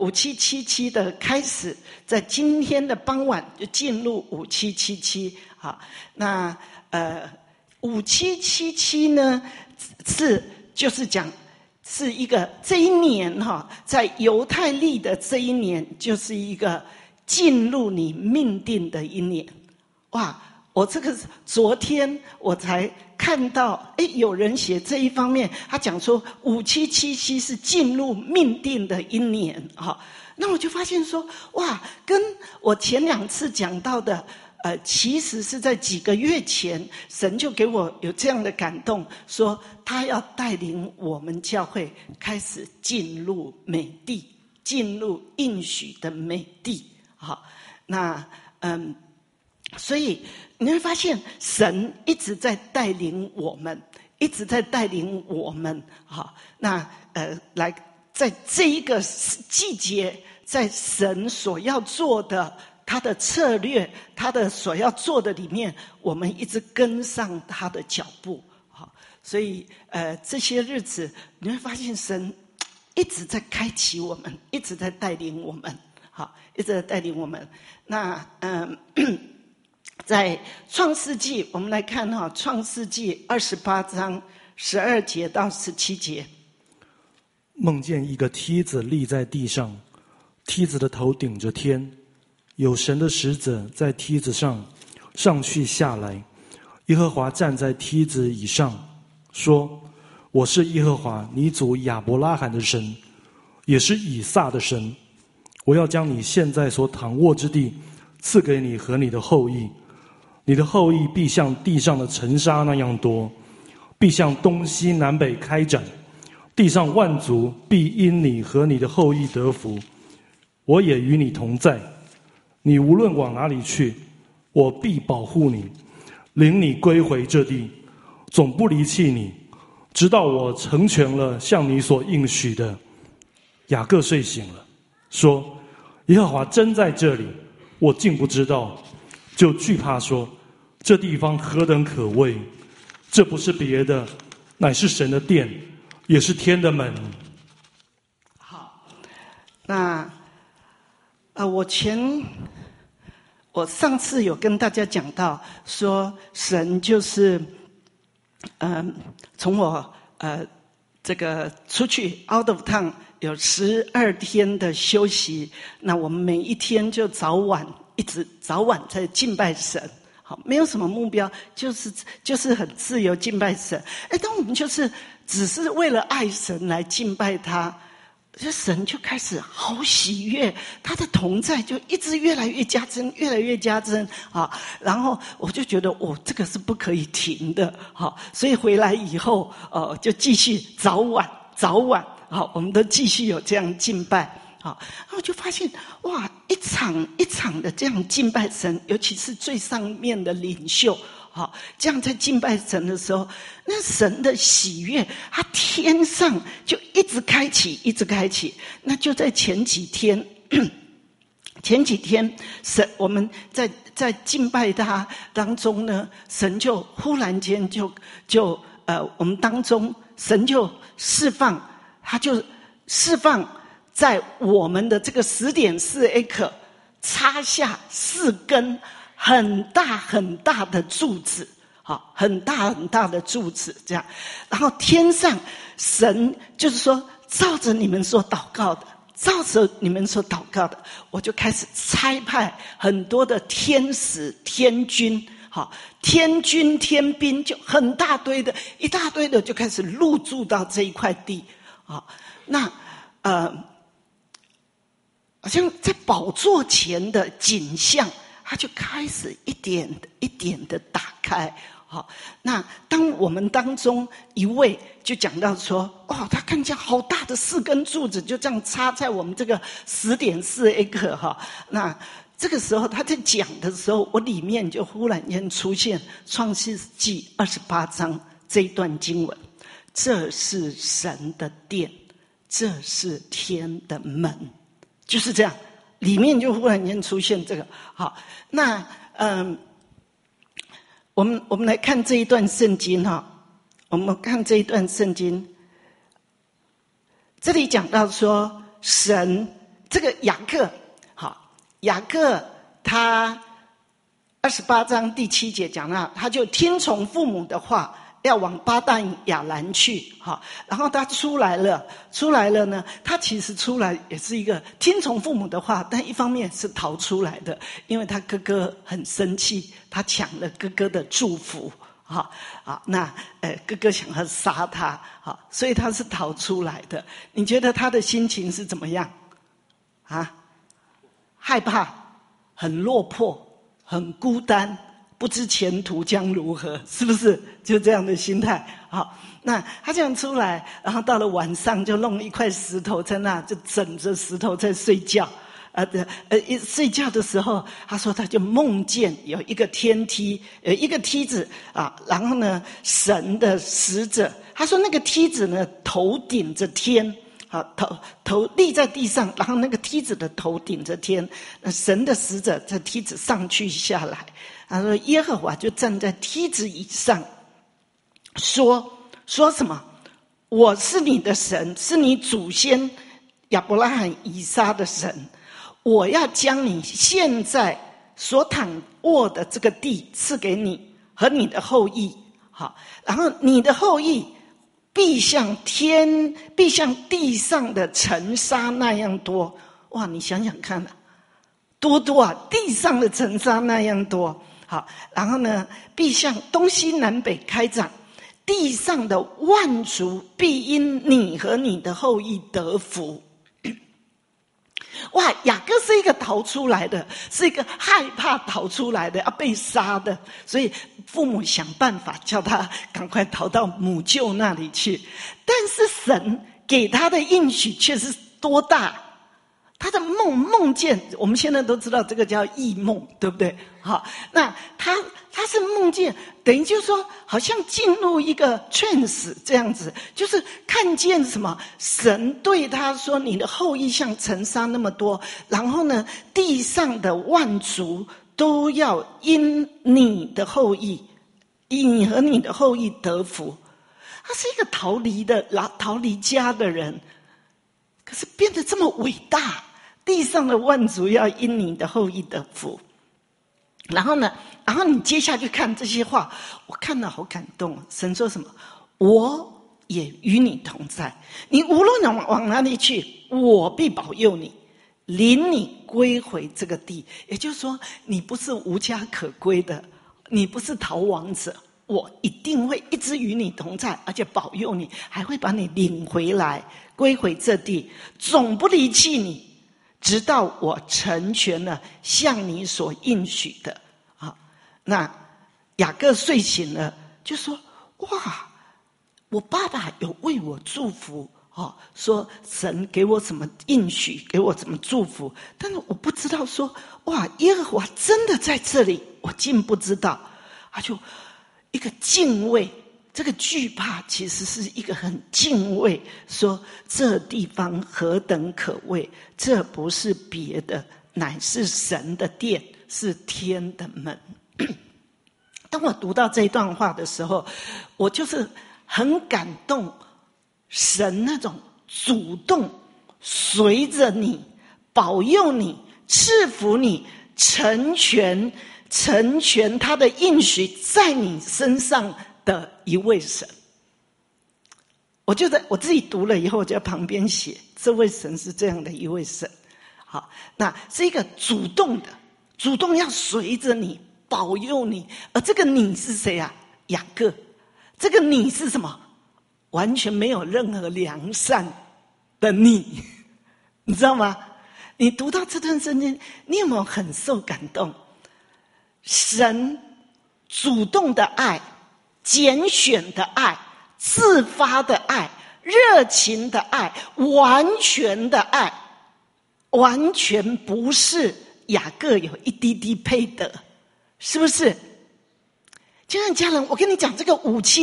5777的开始，在今天的傍晚就进入5777。好，那5777呢就是讲是一个这一年在犹太历的这一年，就是一个进入你命定的一年。哇！我这个昨天我才看到，有人写这一方面，他讲说5777是进入命定的一年哈。那我就发现说，哇，跟我前2次讲到的，其实是在几个月前，神就给我有这样的感动，说他要带领我们教会开始进入美地，进入应许的美地。好，那所以你会发现神一直在带领我们，一直在带领我们。好，那来在这一个季节，在神所要做的他的策略，他的所要做的里面，我们一直跟上他的脚步。好，所以这些日子你会发现神一直在开启我们，一直在带领我们。好，一直在带领我们。那在创世纪，我们来看创世纪28章12节到17节。 梦见一个梯子立在地上，梯子的头顶着天，有神的使者在梯子上上去下来。耶和华站在梯子以上，说：我是耶和华你祖亚伯拉罕的神，也是以撒的神。我要将你现在所躺卧之地赐给你和你的后裔，你的后裔必像地上的尘沙那样多，必向东西南北开展，地上万族必因你和你的后裔得福。我也与你同在，你无论往哪里去，我必保护你，领你归回这地，总不离弃你，直到我成全了向你所应许的。雅各睡醒了，说：耶和华真在这里，我竟不知道，就惧怕说：这地方何等可畏！这不是别的，乃是神的殿，也是天的门。 好，那我上次有跟大家讲到说，神就是从我这个出去 out of town 有12天的休息，那我们每一天就早晚一直早晚在敬拜神。好，没有什么目标，就是很自由敬拜神。当我们只是为了爱神来敬拜他，这神就开始好喜悦，他的同在就一直越来越加增，越来越加增啊。然后我就觉得这个是不可以停的。好，所以回来以后就继续早晚好，我们都继续有这样敬拜。好，然后就发现哇，一场一场的这样敬拜神，尤其是最上面的领袖，好，这样在敬拜神的时候，那神的喜悦，他天上就一直开启，一直开启。那就在前几天，神我们在敬拜他当中呢，神就忽然间就我们当中神就释放，他就释放。在我们的这个10.4 acre 插下4根很大很大的柱子，好，很大很大的柱子这样。然后天上神就是说，照着你们所祷告的，我就开始差派很多的天使天军，好，天军天兵就很大堆的一大堆的就开始入驻到这一块地。好，那好像在宝座前的景象，它就开始一点一点的打开。好，那当我们当中一位就讲到说，他看见好大的4根柱子，就这样插在我们这个10.4 acre 哈。那这个时候他在讲的时候，我里面就忽然间出现创世纪28章这一段经文，这是神的殿，这是天的门。就是这样，里面就忽然间出现这个。好，那我们来看这一段圣经哈。我们看这一段圣经，这里讲到说，神这个雅各，好，雅各他28章第7节讲到，他就听从父母的话，要往巴旦亚兰去，好，然后他出来了呢，他其实出来也是一个听从父母的话，但一方面是逃出来的，因为他哥哥很生气，他抢了哥哥的祝福，好，那哥哥想要杀他，好，所以他是逃出来的。你觉得他的心情是怎么样？害怕，很落魄，很孤单，不知前途将如何，是不是？就这样的心态。好，那他这样出来，然后到了晚上就弄一块石头在那，就枕着石头在睡觉。睡觉的时候，他说他就梦见有一个天梯，有一个梯子啊，然后呢，神的使者，他说那个梯子呢，头顶着天。好，头立在地上，然后那个梯子的头顶着天，神的使者在梯子上去下来。他说耶和华就站在梯子以上，说什么？我是你的神，是你祖先亚伯拉罕、以撒的神。我要将你现在所躺卧的这个地赐给你和你的后裔。好，然后你的后裔必像地上的尘沙那样多。哇，你想想看啊，多啊！地上的尘沙那样多。好，然后呢，必向东西南北开展，地上的万族必因你和你的后裔得福。哇，雅各是一个逃出来的，是一个害怕逃出来的，要被杀的，所以父母想办法叫他赶快逃到母舅那里去。但是神给他的应许却是多大？他的梦见，我们现在都知道这个叫异梦，对不对？好，那他是梦见，等于就是说，好像进入一个 trance 这样子，就是看见什么？神对他说：“你的后裔像尘沙那么多，然后呢，地上的万族都要因你的后裔，你和你的后裔得福。”他是一个逃离家的人，可是变得这么伟大。地上的万族要因你的后裔得福。然后呢，你接下去看这些话，我看了好感动。神说什么？我也与你同在，你无论往哪里去，我必保佑你，领你归回这个地。也就是说，你不是无家可归的，你不是逃亡者，我一定会一直与你同在，而且保佑你，还会把你领回来，归回这地，总不离弃你，直到我成全了向你所应许的。那雅各睡醒了，就说：哇，我爸爸有为我祝福，说神给我什么应许，给我什么祝福，但是我不知道说，哇，耶和华真的在这里，我竟不知道。他就一个敬畏，这个惧怕其实是一个很敬畏，说这地方何等可畏，这不是别的，乃是神的殿，是天的门。当我读到这一段话的时候，我就是很感动，神那种主动随着你，保佑你，赐福你，成全他的应许在你身上的一位神。我自己读了以后，我就在旁边写，这位神是这样的一位神。好，那是一个主动要随着你，保佑你。而这个你是谁啊？雅各。这个你是什么？完全没有任何良善的你，你知道吗？你读到这段圣经，你有没有很受感动？神主动的爱，拣选的爱，自发的爱，热情的爱，完全的爱，完全不是雅各有一滴滴配得，是不是？亲爱的家人，我跟你讲，这个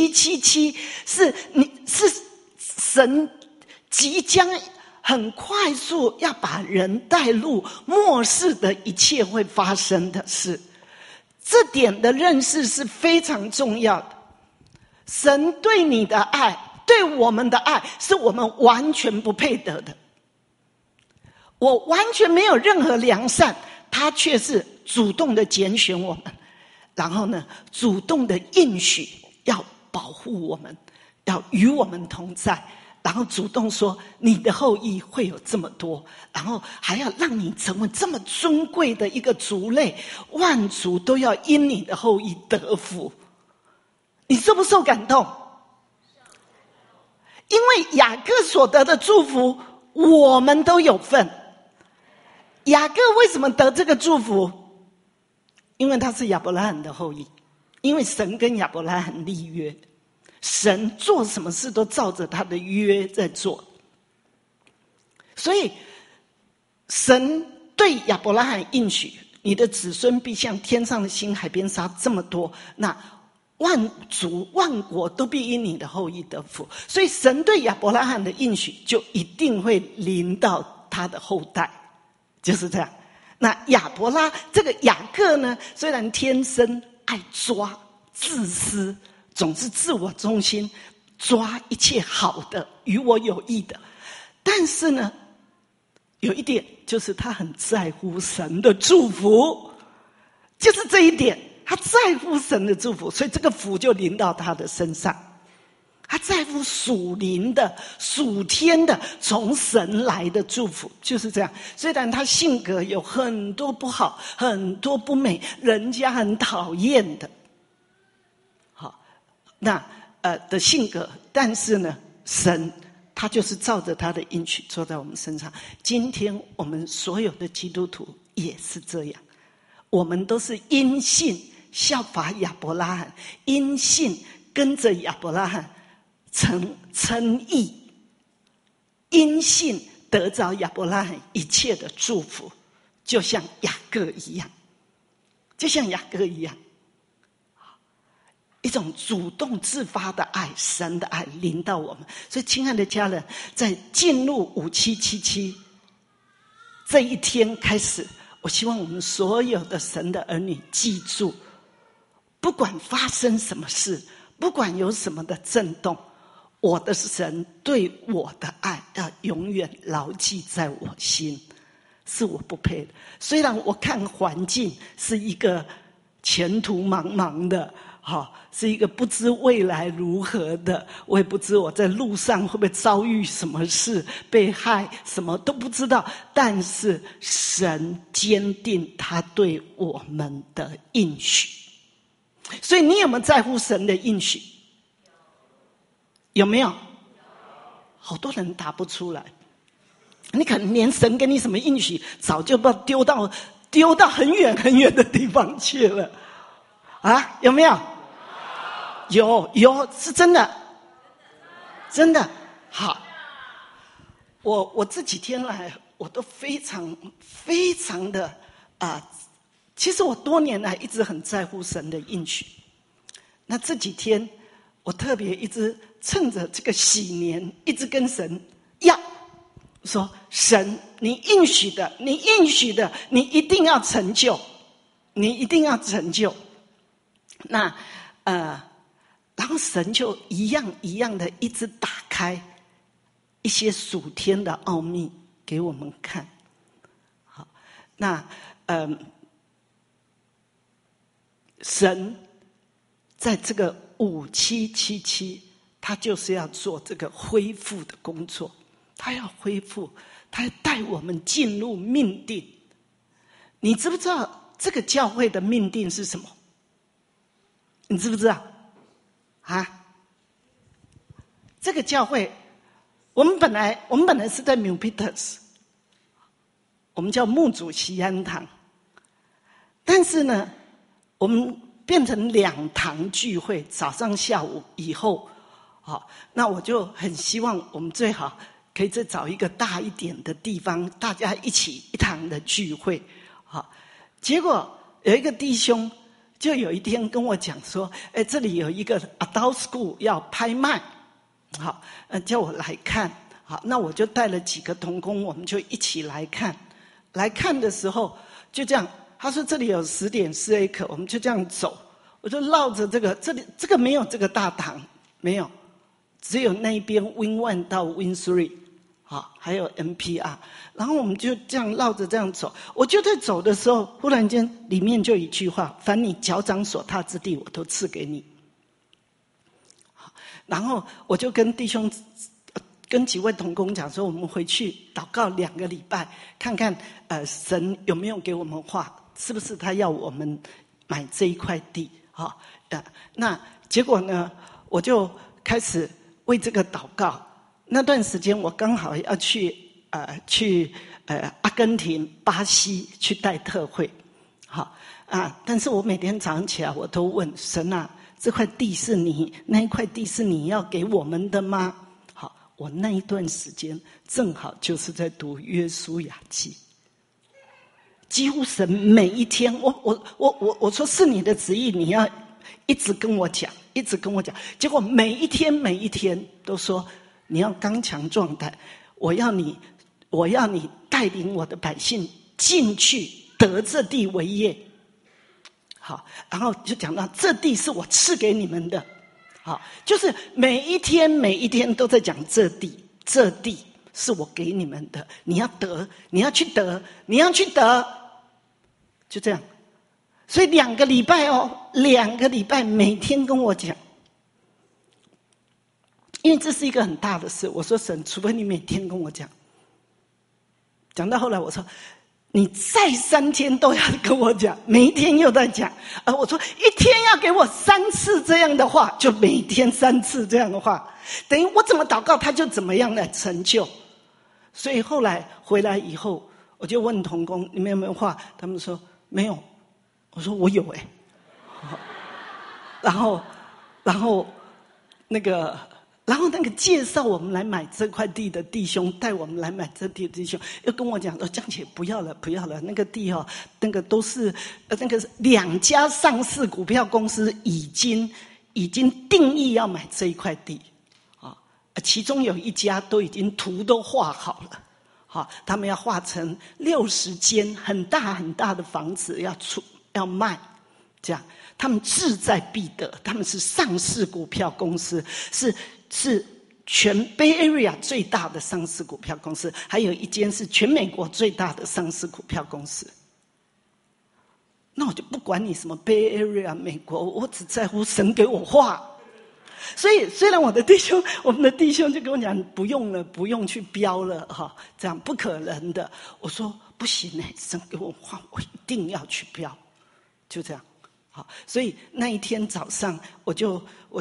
5777是神即将很快速要把人带入末世的一切会发生的事，这点的认识是非常重要的。神对你的爱，对我们的爱，是我们完全不配得的。 我完全没有任何良善，他却是主动的拣选我们，然后呢，主动的应许要保护我们，要与我们同在，然后主动说你的后裔会有这么多，然后还要让你成为这么尊贵的一个族类，万族都要因你的后裔得福。你受不受感动？因为雅各所得的祝福我们都有份。雅各为什么得这个祝福？因为他是亚伯拉罕的后裔，因为神跟亚伯拉罕立约，神做什么事都照着他的约在做，所以神对亚伯拉罕应许，你的子孙必像天上的星，海边沙这么多，那万族万国都必因你的后裔得福。所以神对亚伯拉罕的应许就一定会临到他的后代，就是这样。那这个雅各呢，虽然天生爱抓、自私，总是自我中心，抓一切好的与我有益的，但是呢，有一点就是他很在乎神的祝福，就是这一点，他在乎神的祝福，所以这个福就临到他的身上。他在乎属灵的、属天的、从神来的祝福，就是这样。虽然他性格有很多不好、很多不美，人家很讨厌的，好，那的性格，但是呢，神他就是照着他的应许做在我们身上。今天我们所有的基督徒也是这样，我们都是因信效法亚伯拉罕，因信跟着亚伯拉罕称义，因信得着亚伯拉罕一切的祝福，就像雅各一样，一种主动自发的爱，神的爱临到我们。所以亲爱的家人，在进入5777这一天开始，我希望我们所有的神的儿女记住，不管发生什么事，不管有什么的震动，我的神对我的爱要永远牢记在我心，是我不配的。虽然我看环境是一个前途茫茫的，是一个不知未来如何的，我也不知我在路上会不会遭遇什么事，被害，什么都不知道，但是神坚定他对我们的应许。所以你有没有在乎神的应许？有没有？好多人答不出来。你可能连神给你什么应许，早就把丢到很远很远的地方去了。啊，有没有？有，是真的，真的。好，我这几天来，我都非常非常的其实我多年来一直很在乎神的应许。那这几天我特别一直趁着这个喜年，一直跟神要说，神你应许的，你一定要成就，你一定要成就。那然后神就一样的一直打开一些属天的奥秘给我们看。好，那神在这个5777，他就是要做这个恢复的工作，他要恢复，他要带我们进入命定。你知不知道这个教会的命定是什么？你知不知道？这个教会，我们本来是在 Milpitas， 我们叫牧主锡安堂，但是呢，我们变成2堂聚会，早上下午以后。好，那我就很希望我们最好可以再找一个大一点的地方，大家一起一堂的聚会。好，结果有一个弟兄就有一天跟我讲说，这里有一个 adult school 要拍卖，好，叫我来看。好，那我就带了几个同工，我们就一起来看。来看的时候就这样，他说这里有10.4 acre，我们就这样走，我就绕着这个没有这个大堂，没有，只有那一边 Win 1到 Win 3， 还有 NPR， 然后我们就这样绕着这样走。我就在走的时候，忽然间里面就一句话：凡你脚掌所踏之地，我都赐给你。然后我就跟弟兄、跟几位同工讲说，我们回去祷告2个礼拜，看看神有没有给我们话，是不是他要我们买这一块地。那结果呢，我就开始为这个祷告。那段时间我刚好要去阿根廷、巴西去带特会，但是我每天早上起来我都问神啊，这块地是你，那一块地是你要给我们的吗？我那一段时间正好就是在读约书亚记，几乎神每一天，我说是你的旨意，你要一直跟我讲，一直跟我讲。结果每一天都说你要刚强壮胆，我要你带领我的百姓进去得这地为业。好，然后就讲到这地是我赐给你们的。好，就是每一天都在讲这地是我给你们的，你要得，你要去得，你要去得，就这样。所以2个礼拜2个礼拜每天跟我讲，因为这是一个很大的事。我说神，除非你每天跟我讲，讲到后来我说你再3天都要跟我讲，每一天又在讲。我说一天要给我3次这样的话，就每天3次这样的话，等于我怎么祷告他就怎么样来成就。所以后来回来以后，我就问同工你们有没有话，他们说没有。我说我有然后那个介绍我们来买这块地的弟兄，带我们来买这地的弟兄，又跟我讲说江姐不要了，那个地那个都是那个2家上市股票公司已经定义要买这一块地其中有1家都已经图都画好了他们要画成60间很大很大的房子要卖，这样他们志在必得，他们是上市股票公司，是全 Bay Area 最大的上市股票公司，还有1间是全美国最大的上市股票公司。那我就不管你什么 Bay Area 美国，我只在乎神给我话。所以虽然我们的弟兄就跟我讲不用了，不用去标了这样不可能的。我说不行神给我话，我一定要去标，就这样。所以那一天早上我就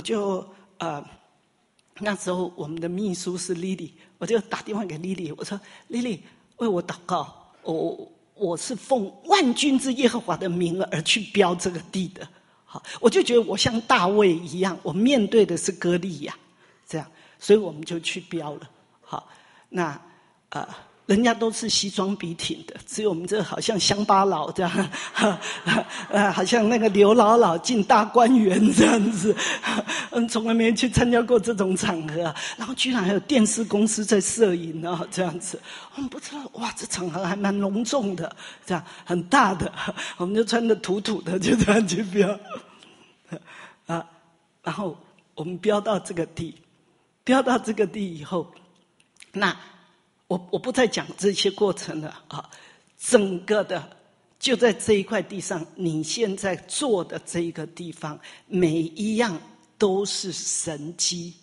那时候我们的秘书是 Lily， 我就打电话给 Lily， 我说 Lily 为我祷告，我是奉万军之耶和华的名而去标这个地的。我就觉得我像大卫一样，我面对的是歌利亚，这样，所以我们就去标了。那人家都是西装笔挺的，只有我们这好像乡巴佬这样，好像那个刘姥姥进大观园这样子，从来没去参加过这种场合然后居然还有电视公司在摄影这样子，我们不知道哇，这场合还蛮隆重的，这样很大的，我们就穿得土土的就这样去标然后我们标到这个地以后，那我不再讲这些过程了整个的就在这一块地上，你现在坐的这一个地方，每一样都是神迹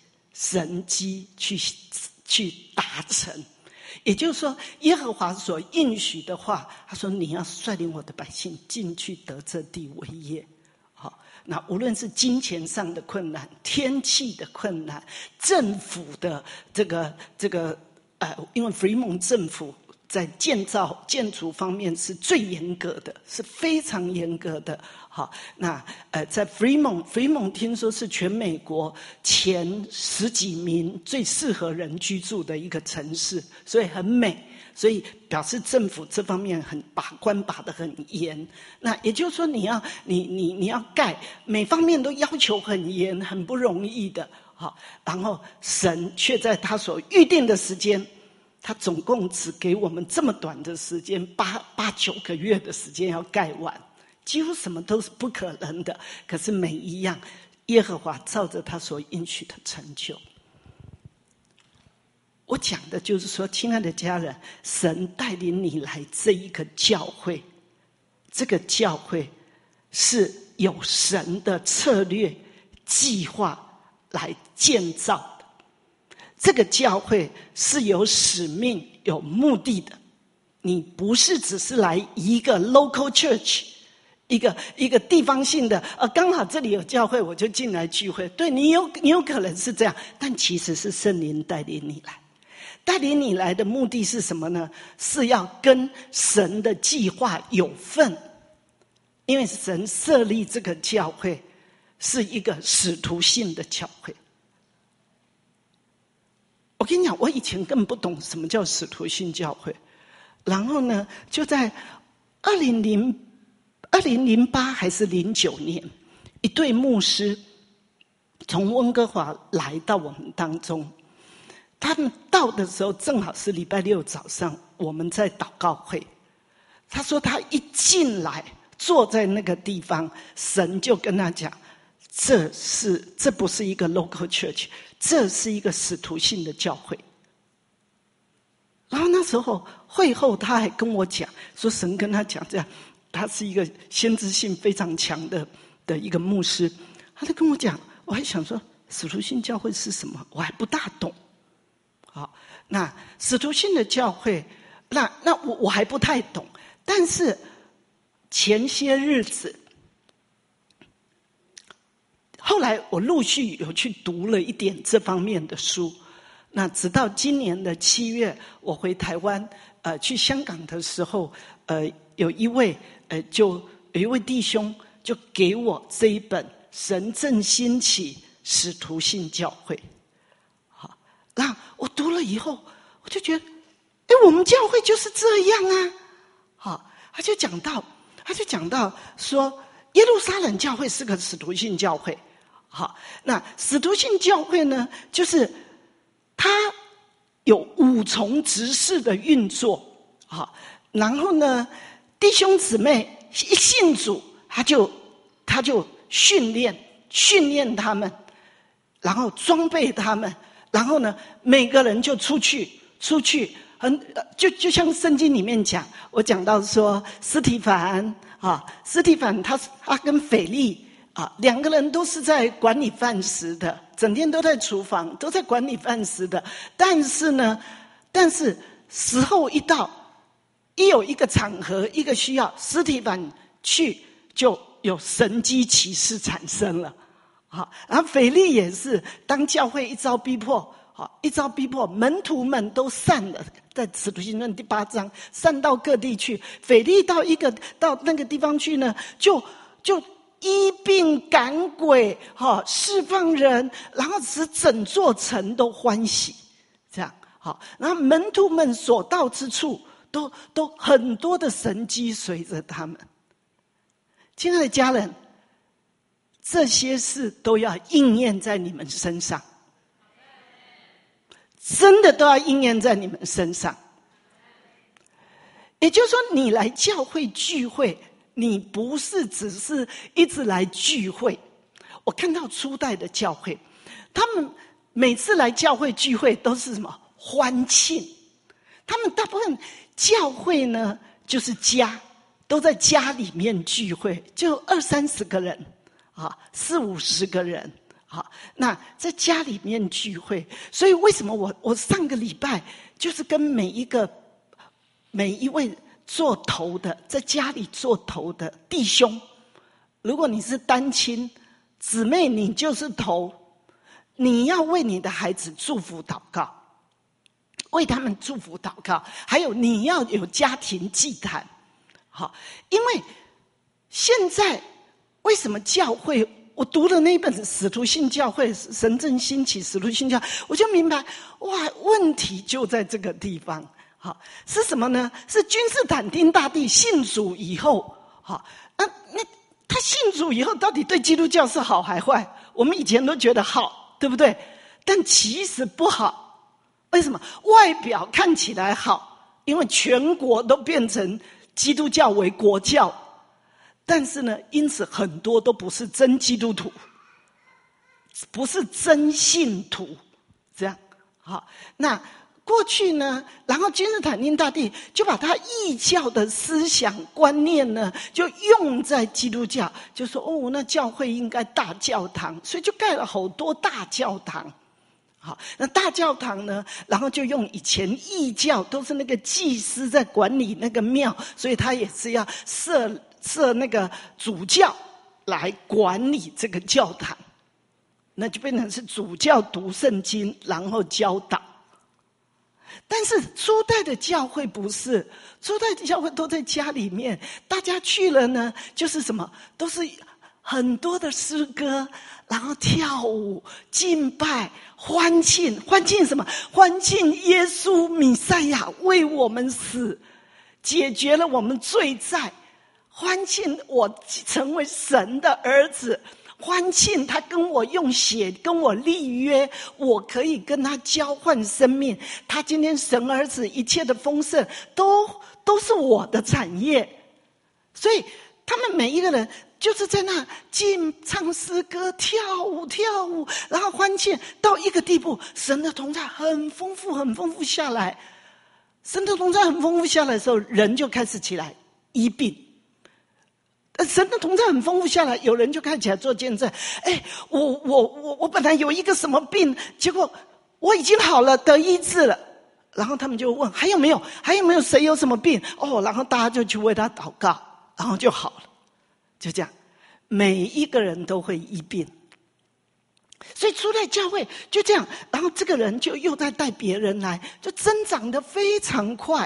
去达成。也就是说，耶和华所应许的话，他说你要率领我的百姓进去得这地为业。那无论是金钱上的困难、天气的困难、政府的这个因为弗里蒙政府在建筑方面是最严格的，是非常严格的。那在弗里蒙听说是全美国前10几名最适合人居住的一个城市，所以很美。所以表示政府这方面很把关把得很严。那也就是说你要盖，每方面都要求很严，很不容易的。然后神却在他所预定的时间，他总共只给我们这么短的时间，8、9个月的时间要盖完，几乎什么都是不可能的。可是每一样耶和华照着他所应许的成就。 我讲的就是说，亲爱的家人，神带领你来这一个教会，这个教会是有神的策略计划来建造的，这个教会是有使命有目的的。你不是只是来一个 local church， 一个地方性的，刚好这里有教会我就进来聚会。对，你有可能是这样，但其实是圣灵带领你来。带领你来的目的是什么呢？是要跟神的计划有份。因为神设立这个教会是一个使徒性的教会。我跟你讲，我以前根本不懂什么叫使徒性教会。然后呢，就在2008还是09年，一对牧师从温哥华来到我们当中。他们到的时候正好是礼拜六早上，我们在祷告会。他说他一进来坐在那个地方，神就跟他讲，这不是一个 local church， 这是一个使徒性的教会。然后那时候会后他还跟我讲说，神跟他讲这样，他是一个先知性非常强的一个牧师。他就跟我讲，我还想说使徒性教会是什么，我还不大懂。好，那使徒性的教会，那我还不太懂。但是前些日子，后来我陆续有去读了一点这方面的书。那直到今年的7月，我回台湾，去香港的时候，有一位弟兄就给我这一本《神正兴起使徒性教会》。好，那我读了以后，我就觉得，我们教会就是这样啊。好，他就讲到说，耶路撒冷教会是个使徒性教会。好，那使徒性教会呢，就是它有5重执事的运作。好，然后呢，弟兄姊妹一信主，他就训练他们，然后装备他们，然后呢，每个人就出去，就像圣经里面讲，我讲到说司提反他跟腓利2个人都是在管理饭食的，整天都在厨房，都在管理饭食的。但是时候一到，一有一个场合，一个需要，司提反去，就有神迹奇事产生了。好，然后腓利也是，当教会一遭逼迫，门徒们都散了，在使徒行传第8章，散到各地去。腓利到那个地方去呢，就医病赶鬼，释放人，然后使整座城都欢喜，这样。好，然后门徒们所到之处，都很多的神迹随着他们。亲爱的家人，这些事都要应验在你们身上，真的都要应验在你们身上。也就是说，你来教会聚会，你不是只是一直来聚会。我看到初代的教会，他们每次来教会聚会都是什么？欢庆。他们大部分教会呢，就是都在家里面聚会，就20-30个人，40-50个人。好，那在家里面聚会，所以为什么我上个礼拜就是跟每一位做头的，在家里做头的弟兄，如果你是单亲姊妹，你就是头，你要为你的孩子祝福祷告，为他们祝福祷告，还有你要有家庭祭坛。好，因为现在为什么教会，我读了那本使徒性教会，神正兴起使徒性教会，我就明白，哇，问题就在这个地方。好，是什么呢？是君士坦丁大帝信主以后，好，那他信主以后到底对基督教是好还坏？我们以前都觉得好，对不对？但其实不好。为什么？外表看起来好，因为全国都变成基督教为国教，但是呢，因此很多都不是真基督徒，不是真信徒，这样。好，那过去呢，然后君士坦丁大帝就把他异教的思想观念呢，就用在基督教，就说那教会应该大教堂，所以就盖了好多大教堂。好，那大教堂呢，然后就用以前异教都是那个祭司在管理那个庙，所以他也是要设那个主教来管理这个教堂，那就变成是主教读圣经，然后教导。但是初代的教会不是，初代的教会都在家里面，大家去了呢，就是什么，都是很多的诗歌，然后跳舞、敬拜、欢庆什么？欢庆耶稣弥赛亚为我们死，解决了我们罪债，欢庆我成为神的儿子。欢庆他跟我用血跟我立约，我可以跟他交换生命，他今天神儿子一切的丰盛都是我的产业。所以他们每一个人就是在那唱诗歌、跳舞，然后欢庆到一个地步，神的同在很丰富下来。神的同在很丰富下来的时候，人就开始起来医病。神的同在很丰富下来，有人就开始起来做见证。我本来有一个什么病，结果我已经好了，得医治了。然后他们就问还有没有谁有什么病？然后大家就去为他祷告，然后就好了。就这样，每一个人都会医病。所以初代教会就这样，然后这个人就又在带别人来，就增长得非常快。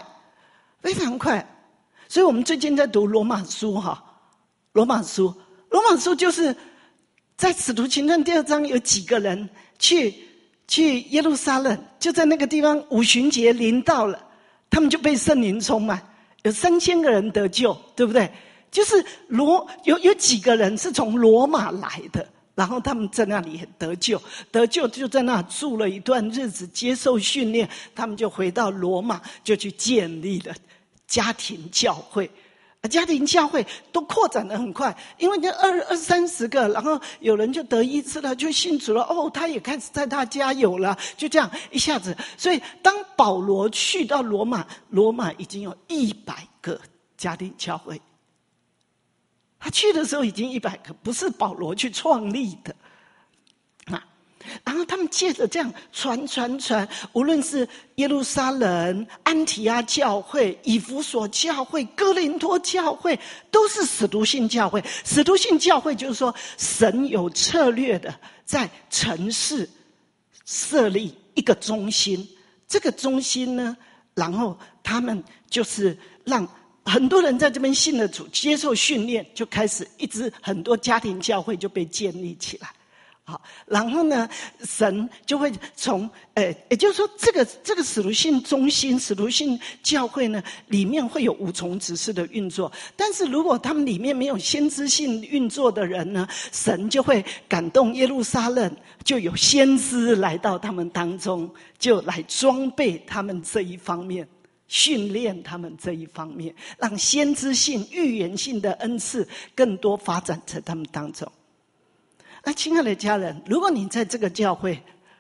所以我们最近在读罗马书罗马书就是在使徒行传第2章，有几个人去耶路撒冷，就在那个地方五旬节临到了，他们就被圣灵充满，有3000个人得救，对不对？就是有几个人是从罗马来的，然后他们在那里得救就在那住了一段日子，接受训练，他们就回到罗马，就去建立了家庭教会。家庭教会都扩展得很快，因为20-30个，然后有人就得医治了，就信主了。他也开始在他家有了，就这样一下子。所以当保罗去到罗马已经有100个家庭教会。他去的时候已经100个，不是保罗去创立的。然后他们借着这样传，无论是耶路撒冷、安提阿教会、以弗所教会、哥林多教会，都是使徒性教会。使徒性教会就是说，神有策略的在城市设立一个中心，这个中心呢，然后他们就是让很多人在这边信了主，接受训练，就开始一直很多家庭教会就被建立起来。好，然后呢，神就会从也就是说，这个使徒性中心、使徒性教会呢，里面会有无从指示的运作。但是如果他们里面没有先知性运作的人呢，神就会感动耶路撒冷，就有先知来到他们当中，就来装备他们这一方面，训练他们这一方面，让先知性、预言性的恩赐更多发展在他们当中。那亲爱的家人，如果你在这个教会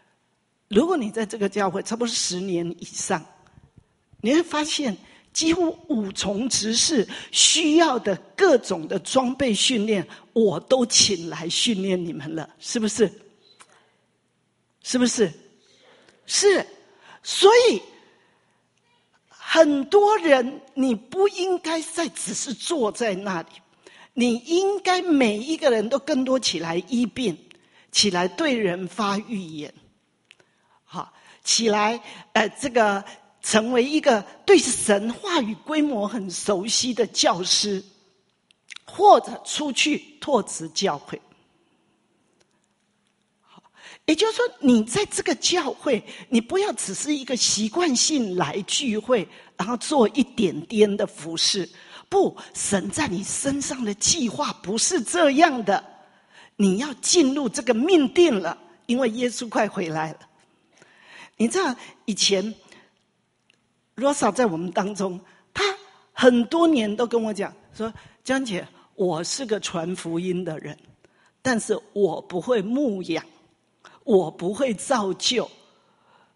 差不多10年以上，你会发现几乎无从指示需要的各种的装备训练，我都请来训练你们了，是不是？是不是？是。所以很多人你不应该再只是坐在那里，你应该每一个人都更多起来医病，起来对人发预言，好，起来这个成为一个对神话语规模很熟悉的教师，或者出去拓殖教会。也就是说，你在这个教会，你不要只是一个习惯性来聚会，然后做一点点的服事。不，神在你身上的计划不是这样的，你要进入这个命定了，因为耶稣快回来了。你知道以前 Rosa 在我们当中，她很多年都跟我讲说，江姐，我是个传福音的人，但是我不会牧养，我不会造就，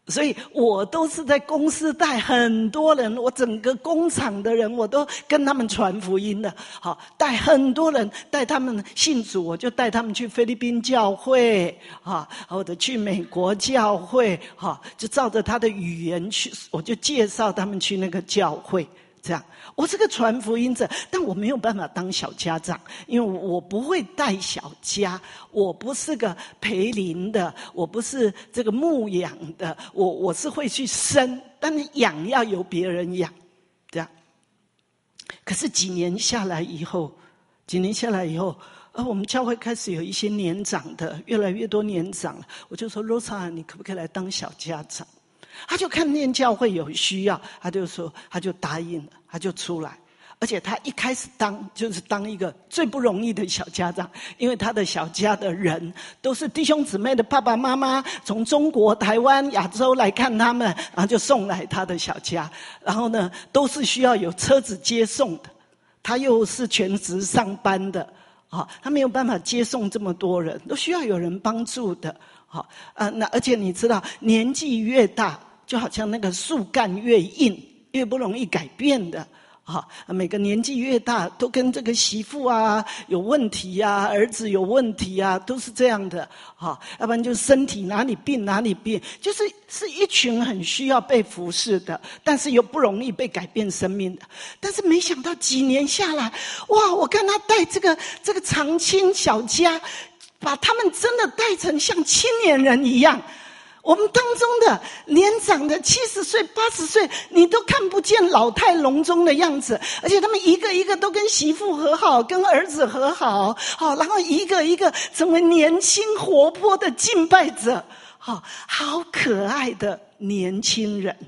所以我都是在公司带很多人，我整个工厂的人我都跟他们传福音的。好，带很多人，带他们信主，我就带他们去菲律宾教会，或者去美国教会，就照着他的语言去，我就介绍他们去那个教会。这样，我是个传福音者，但我没有办法当小家长，因为我不会带小家，我不是个陪灵的，我不是这个牧养的，我是会去生，但是养要由别人养，这样。可是几年下来以后，我们教会开始有一些年长的，越来越多年长了，我就说 Rosa， 你可不可以来当小家长？他就看见教会有需要，他就答应了，他就出来。而且他一开始就是当一个最不容易的小家长，因为他的小家的人都是弟兄姊妹的爸爸妈妈，从中国、台湾、亚洲来看他们，然后就送来他的小家。然后呢，都是需要有车子接送的，他又是全职上班的，他没有办法接送这么多人，都需要有人帮助的。那而且你知道，年纪越大，就好像那个树干越硬，越不容易改变的。每个年纪越大，都跟这个媳妇啊有问题啊，儿子有问题啊，都是这样的。要不然就身体哪里病，就是一群很需要被服侍的，但是又不容易被改变生命的。但是没想到几年下来，哇！我看他带这个长青小家，把他们真的带成像青年人一样。我们当中的年长的70岁、80岁，你都看不见老态龙钟的样子，而且他们一个一个都跟媳妇和好，跟儿子和好，然后一个一个成为年轻活泼的敬拜者，好可爱的年轻人。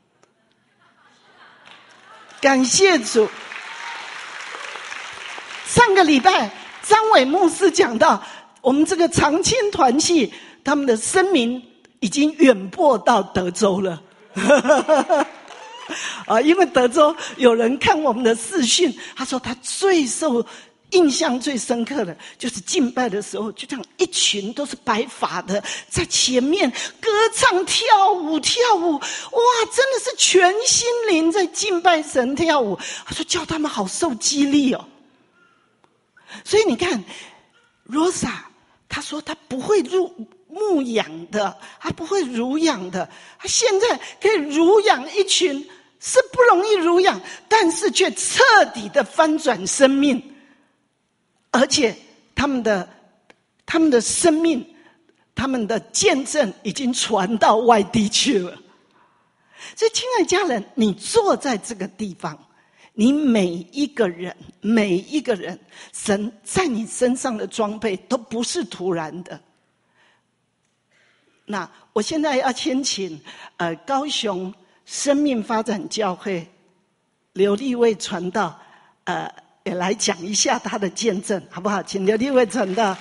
感谢主。上个礼拜张伟牧师讲到，我们这个长青团契，他们的声名已经远播到德州了。因为德州有人看我们的视讯，他说他印象最深刻的就是敬拜的时候，就这样一群都是白发的在前面歌唱跳舞，哇，真的是全心灵在敬拜神跳舞。他说叫他们好受激励哦。所以你看 Rosa， 他说他不会牧养的，他不会乳养的，他现在可以乳养一群，是不容易乳养，但是却彻底的翻转生命，而且他们的生命，他们的见证已经传到外地去了。所以亲爱的家人，你坐在这个地方，你每一个人，神在你身上的装备都不是突然的。那我现在要先请高雄生命发展教会刘立卫传道也来讲一下他的见证，好不好？请刘立卫传道。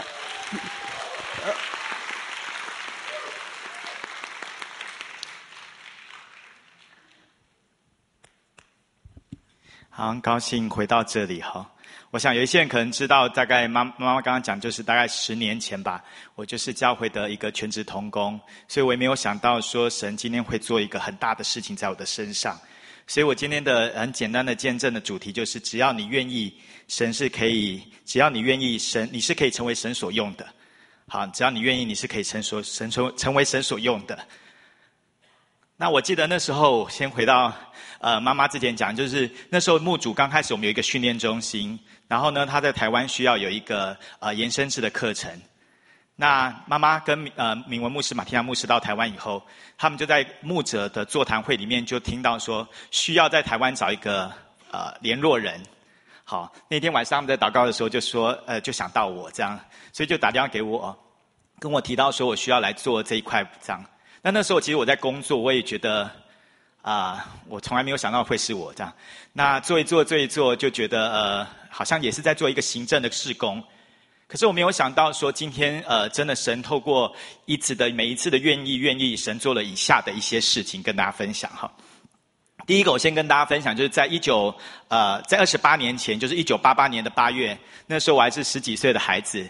好，很高兴回到这里哈。我想有一些人可能知道，大概妈妈刚刚讲，就是大概10年前吧，我就是教会的一个全职同工，所以我也没有想到说神今天会做一个很大的事情在我的身上。所以我今天的很简单的见证的主题就是，只要你愿意，神是可以；只要你愿意，你是可以成为神所用的。好，只要你愿意，你是可以成为神所用的。那我记得那时候，先回到妈妈之前讲，就是那时候牧主刚开始，我们有一个训练中心，然后呢，他在台湾需要有一个延伸制的课程。那妈妈跟敏文牧师、马提亚牧师到台湾以后，他们就在牧者的座谈会里面就听到说，需要在台湾找一个联络人。好，那天晚上他们在祷告的时候就说，就想到我这样，所以就打电话给我，跟我提到说我需要来做这一块这样。那时候其实我在工作，我也觉得我从来没有想到会是我这样。那做一做就觉得好像也是在做一个行政的事工。可是我没有想到说今天真的神透过每一次的愿意，神做了以下的一些事情跟大家分享哈。第一个我先跟大家分享，就是在28年前，就是1988年的8月，那时候我还是10几岁的孩子。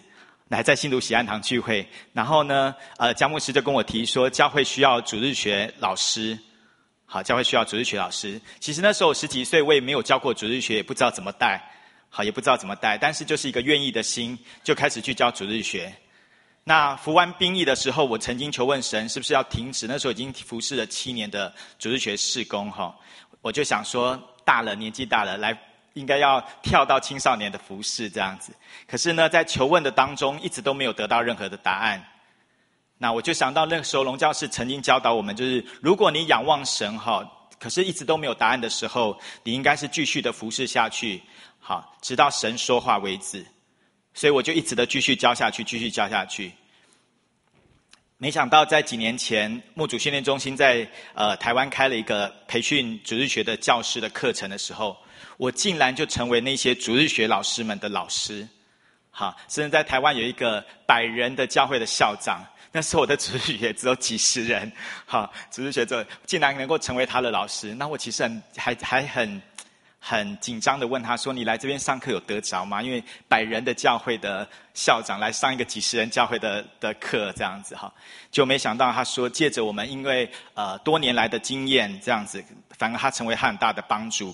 还在新竹喜安堂聚会，然后呢，江牧师就跟我提说，教会需要主日学老师。好，教会需要主日学老师。其实那时候10几岁，我也没有教过主日学，也不知道怎么带，好，也不知道怎么带。但是就是一个愿意的心，就开始去教主日学。那服完兵役的时候，我曾经求问神，是不是要停止？那时候已经服侍了7年的主日学事工，哈，我就想说，大了，年纪大了，来，应该要跳到青少年的服侍这样子。可是呢，在求问的当中，一直都没有得到任何的答案。那我就想到那个时候龙教士曾经教导我们，就是如果你仰望神哈，可是一直都没有答案的时候，你应该是继续的服侍下去，好，直到神说话为止。所以我就一直的继续教下去，继续教下去。没想到在几年前，牧主训练中心在台湾开了一个培训主日学的教师的课程的时候，我竟然就成为那些主日学老师们的老师。好，甚至在台湾有一个100人的教会的校长。那时候我的主日学只有几十人，好，主日学者竟然能够成为他的老师，那我其实很紧张的问他说：“你来这边上课有得着吗？”因为100人的教会的校长来上一个几十人教会的课，这样子哈，就没想到他说借着我们因为多年来的经验这样子，反而他成为他很大的帮助。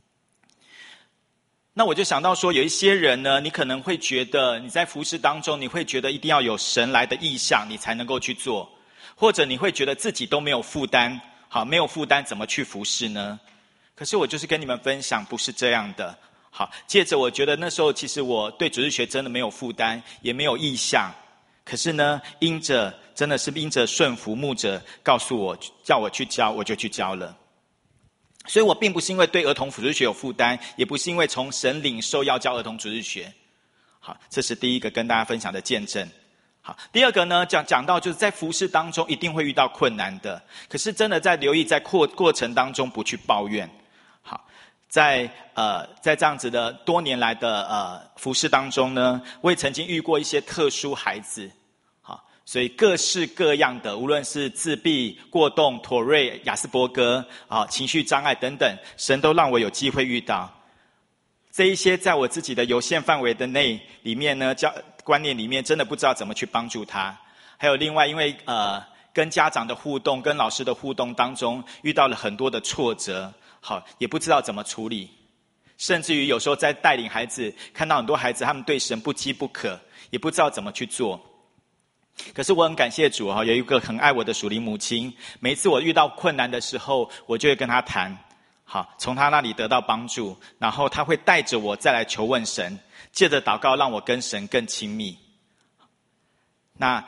那我就想到说，有一些人呢，你可能会觉得你在服事当中，你会觉得一定要有神来的意向，你才能够去做，或者你会觉得自己都没有负担，好，没有负担怎么去服事呢？可是我就是跟你们分享，不是这样的。好，借着我觉得那时候其实我对主日学真的没有负担，也没有意向，可是呢，真的是因着顺服牧者告诉我，叫我去教，我就去教了。所以我并不是因为对儿童主日学有负担，也不是因为从神领受要教儿童主日学。好，这是第一个跟大家分享的见证。好，第二个呢，讲到就是在服事当中一定会遇到困难的，可是真的在留意在过程当中不去抱怨。好，在这样子的多年来的服事当中呢，我也曾经遇过一些特殊孩子。所以各式各样的，无论是自闭、过动、妥瑞、亚斯伯格情绪障碍等等，神都让我有机会遇到。这一些在我自己的有限范围的里面呢，观念里面真的不知道怎么去帮助他。还有另外，因为跟家长的互动、跟老师的互动当中，遇到了很多的挫折，好，也不知道怎么处理。甚至于有时候在带领孩子，看到很多孩子他们对神不饥不渴，也不知道怎么去做。可是我很感谢主，有一个很爱我的属灵母亲，每一次我遇到困难的时候，我就会跟她谈，好，从她那里得到帮助，然后她会带着我再来求问神，借着祷告让我跟神更亲密。那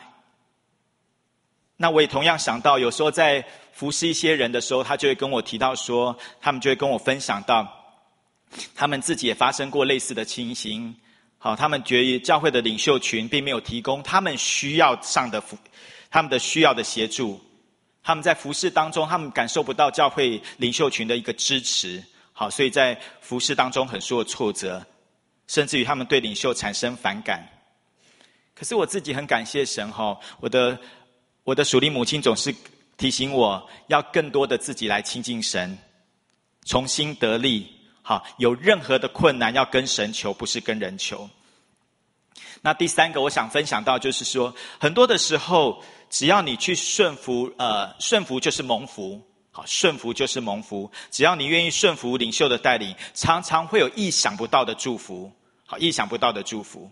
我也同样想到，有时候在服侍一些人的时候，他就会跟我提到说，他们就会跟我分享到，他们自己也发生过类似的情形。好，他们觉得教会的领袖群并没有提供他们需要的协助，他们在服事当中，他们感受不到教会领袖群的一个支持。好，所以在服事当中很受挫折，甚至于他们对领袖产生反感。可是我自己很感谢神，我的属灵母亲总是提醒我要更多的自己来亲近神，重新得力。好，有任何的困难要跟神求，不是跟人求。那第三个我想分享到就是说，很多的时候只要你去顺服，顺服就是蒙福。好，顺服就是蒙福，只要你愿意顺服领袖的带领，常常会有意想不到的祝福。好，意想不到的祝福。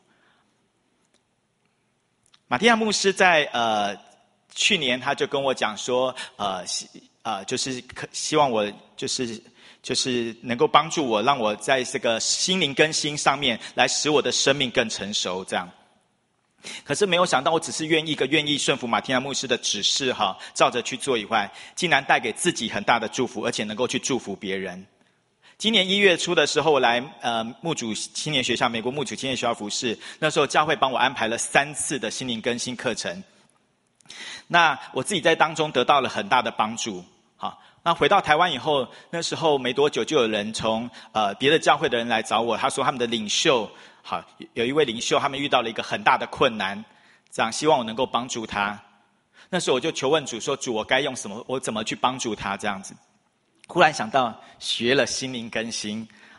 马提亚牧师在去年他就跟我讲说，就是希望我就是能够帮助我，让我在这个心灵更新上面来使我的生命更成熟这样。可是没有想到，我只是愿意顺服马提亚牧师的指示照着去做以外，竟然带给自己很大的祝福，而且能够去祝福别人。今年1月初的时候，我来牧主青年学校，美国牧主青年学校服事，那时候教会帮我安排了3次的心灵更新课程。那我自己在当中得到了很大的帮助。好，那回到台湾以后，那时候没多久就有人从别的教会的人来找我，他说他们的领袖，好，有一位领袖他们遇到了一个很大的困难，这样希望我能够帮助他。那时候我就求问主说，主，我该用什么，我怎么去帮助他这样子。忽然想到学了心灵更新，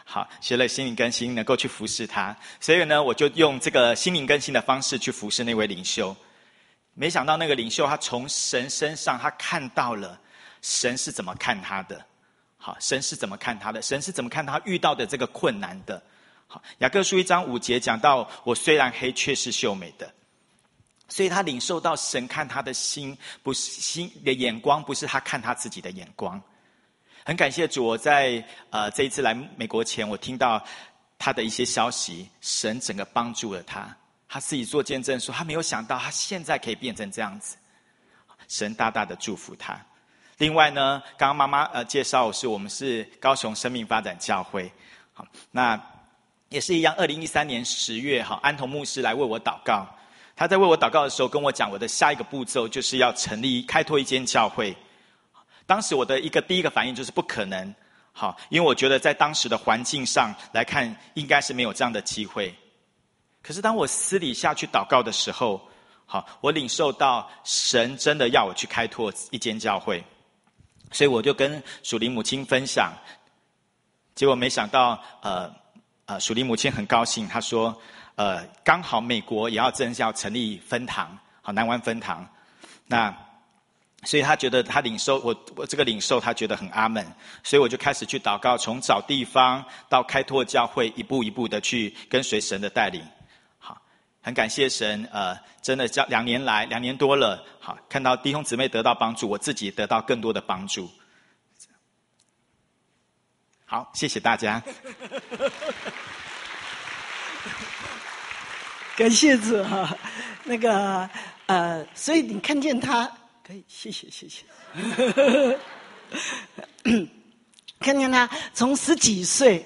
好，学了心灵更新，能够去服侍他。所以呢，我就用这个心灵更新的方式去服侍那位领袖。没想到那个领袖他从神身上他看到了神是怎么看他的。好，神是怎么看他的？神是怎么看他遇到的这个困难的？好，雅各书1章5节讲到，我虽然黑，却是秀美的。所以他领受到神看他的心，不是心的眼光，不是他看他自己的眼光。很感谢主，我在这一次来美国前，我听到他的一些消息，神整个帮助了他。他自己做见证说，他没有想到他现在可以变成这样子，神大大的祝福他。另外呢，刚刚妈妈介绍我们是高雄生命发展教会，好，那也是一样。2013年10月，好，安童牧师来为我祷告。他在为我祷告的时候，跟我讲我的下一个步骤就是要开拓一间教会。当时我的第一个反应就是不可能，好，因为我觉得在当时的环境上来看，应该是没有这样的机会。可是当我私底下去祷告的时候，好，我领受到神真的要我去开拓一间教会，所以我就跟属灵母亲分享。结果没想到，属灵母亲很高兴，她说，刚好美国也要成立分堂，好，南湾分堂，那所以他觉得他领受我这个领受，他觉得很阿们，所以我就开始去祷告，从找地方到开拓教会，一步一步的去跟随神的带领。好，很感谢神，真的2年多了，好，看到弟兄姊妹得到帮助，我自己得到更多的帮助。好，谢谢大家。 感谢主哈，那个所以你看见他，可以，谢谢。看见他从10几岁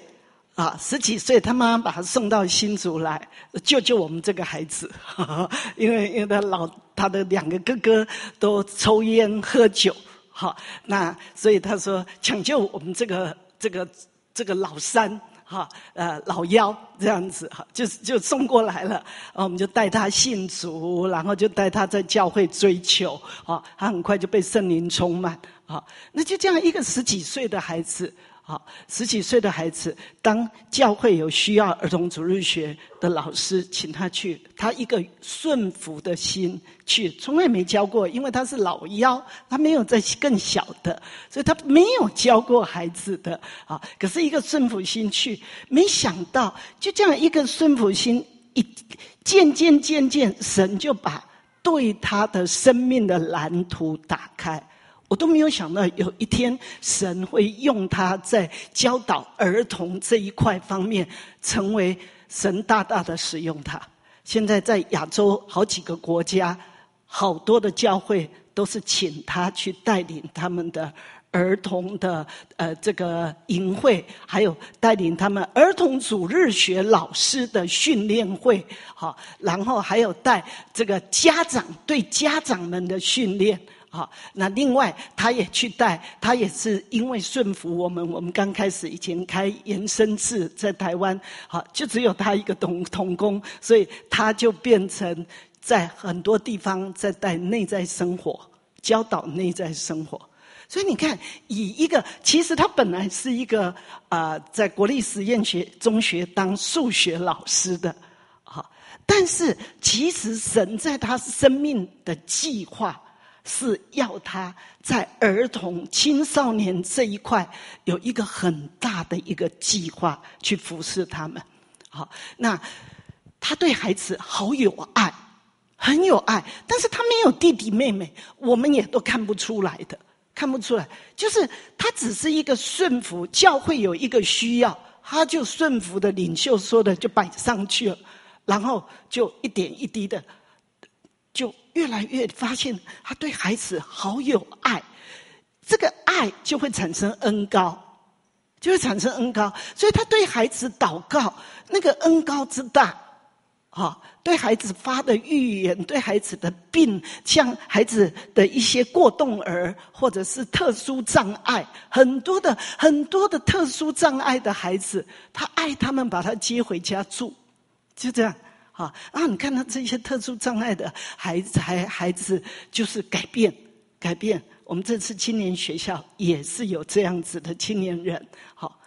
10几岁，他妈妈把他送到新竹来救我们这个孩子，因为他的2个哥哥都抽烟喝酒，好，那所以他说抢救我们这个老三。老幺这样子就送过来了，我们就带他信主，然后就带他在教会追求，他很快就被圣灵充满，那就这样一个10几岁的孩子，10几岁的孩子，当教会有需要儿童主日学的老师请他去，他一个顺服的心去，从来没教过，因为他是老幺，他没有在更小的，所以他没有教过孩子的可是一个顺服心去，没想到就这样一个顺服心，渐渐神就把对他的生命的蓝图打开。我都没有想到有一天神会用他在教导儿童这一块方面，成为神大大的使用他。现在在亚洲好几个国家，好多的教会都是请他去带领他们的儿童的这个营会，还有带领他们儿童主日学老师的训练会，好，然后还有带这个对家长们的训练。好，那另外他也去带，他也是因为顺服我们刚开始以前开延伸制在台湾，好，就只有他一个同工，所以他就变成在很多地方在带内在生活，教导内在生活。所以你看，其实他本来是一个在国立实验中学当数学老师的，好，但是其实神在他生命的计划是要他在儿童青少年这一块有一个很大的一个计划去服侍他们。好，那他对孩子好有爱，很有爱，但是他没有弟弟妹妹，我们也都看不出来，就是他只是一个顺服，教会有一个需要，他就顺服的领袖说的就摆上去了，然后就一点一滴的就越来越发现他对孩子好有爱，这个爱就会产生恩膏，所以他对孩子祷告，那个恩膏之大，对孩子发的预言，对孩子的病，像孩子的一些过动儿或者是特殊障碍，很多的特殊障碍的孩子，他爱他们，把他接回家住，就这样。你看到这些特殊障碍的孩子就是改变。我们这次青年学校也是有这样子的青年人，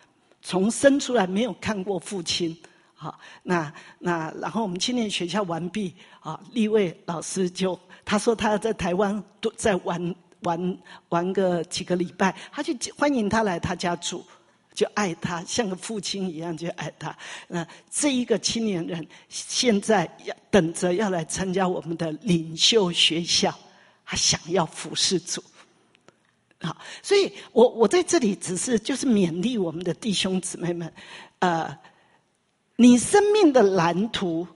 从生出来没有看过父亲。好，那然后我们青年学校完毕啊，立位老师他说他要在台湾都再玩个几个礼拜，他就欢迎他来他家住，就爱他，像个父亲一样就爱他。这一个青年人现在等着要来参加我们的领袖学校，他想要服侍主。好，所以我在这里只是就是勉励我们的弟兄姊妹们，你生命的蓝图，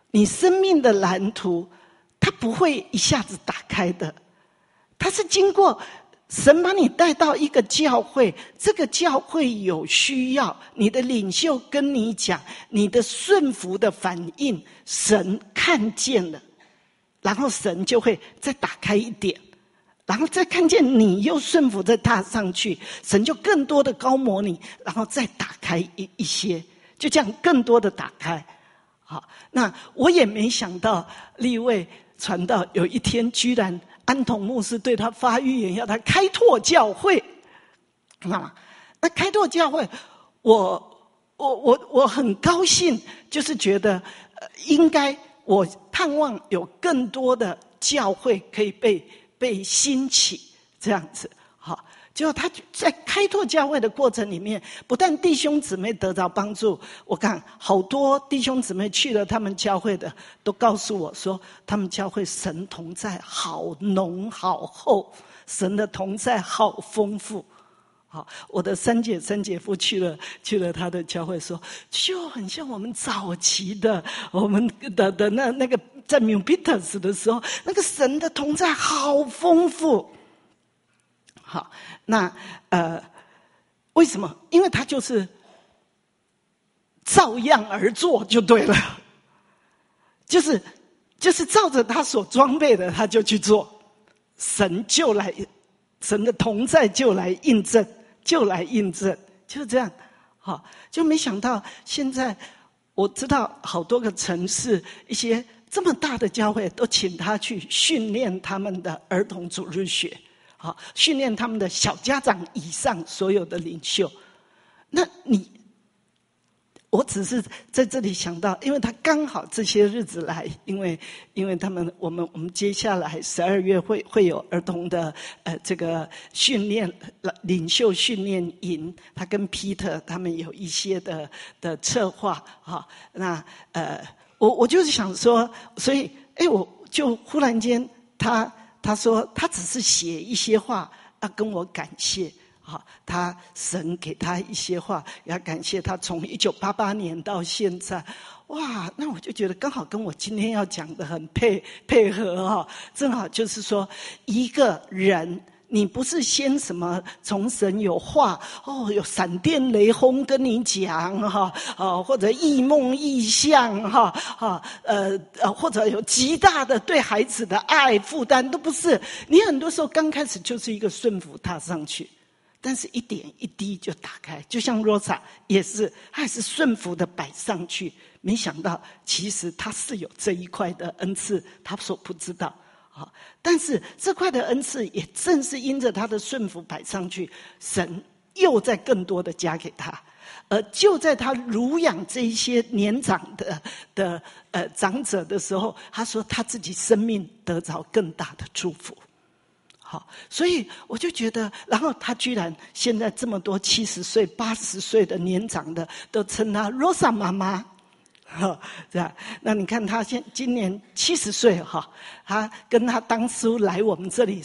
它不会一下子打开的，它是经过神把你带到一个教会，这个教会有需要，你的领袖跟你讲，你的顺服的反应，神看见了，然后神就会再打开一点，然后再看见你又顺服再踏上去，神就更多的高摩你，然后再打开一些，就这样更多的打开。好，那我也没想到立位传道有一天居然安统牧师对他发预言，要他开拓教会。那开拓教会，我很高兴，就是觉得应该我盼望有更多的教会可以被兴起这样子。好，结果他在开拓教会的过程里面，不但弟兄姊妹得到帮助，我看好多弟兄姊妹去了他们教会的，都告诉我说，他们教会神同在好浓好厚，神的同在好丰富。好，我的三姐夫去了他的教会，说就很像我们早期的我们的那个在 Milpitas 的时候，那个神的同在好丰富。好，那为什么？因为他就是照样而做就对了，就是照着他所装备的他就去做，神的同在就来印证，就是这样。好，就没想到现在我知道好多个城市一些这么大的教会都请他去训练他们的儿童主日学。好，训练他们的小家长以上所有的领袖。那我只是在这里想到，因为他刚好这些日子来，因为我们接下来12月会有儿童的这个训练领袖训练营，他跟 Peter 他们有一些的策划。好，那我就是想说，所以我就忽然间他说他只是写一些话要跟我感谢。好，神给他一些话，要感谢他从1988年到现在。哇，那我就觉得刚好跟我今天要讲的很配合哈，正好就是说一个人。你不是先什么从神有话有闪电雷轰跟你讲或者异梦异象或者有极大的对孩子的爱负担，都不是。你很多时候刚开始就是一个顺服踏上去，但是一点一滴就打开，就像 Rosa 也是，他也是顺服的摆上去，没想到其实他是有这一块的恩赐，他所不知道。但是这块的恩赐也正是因着他的顺服摆上去，神又在更多的加给他。而就在他乳养这一些年长的长者的时候，他说他自己生命得着更大的祝福。好，所以我就觉得，然后他居然现在这么多70岁、80岁的年长的都称他 Rosa 妈妈。这样，那你看他今年70岁哈，他跟他当初来我们这里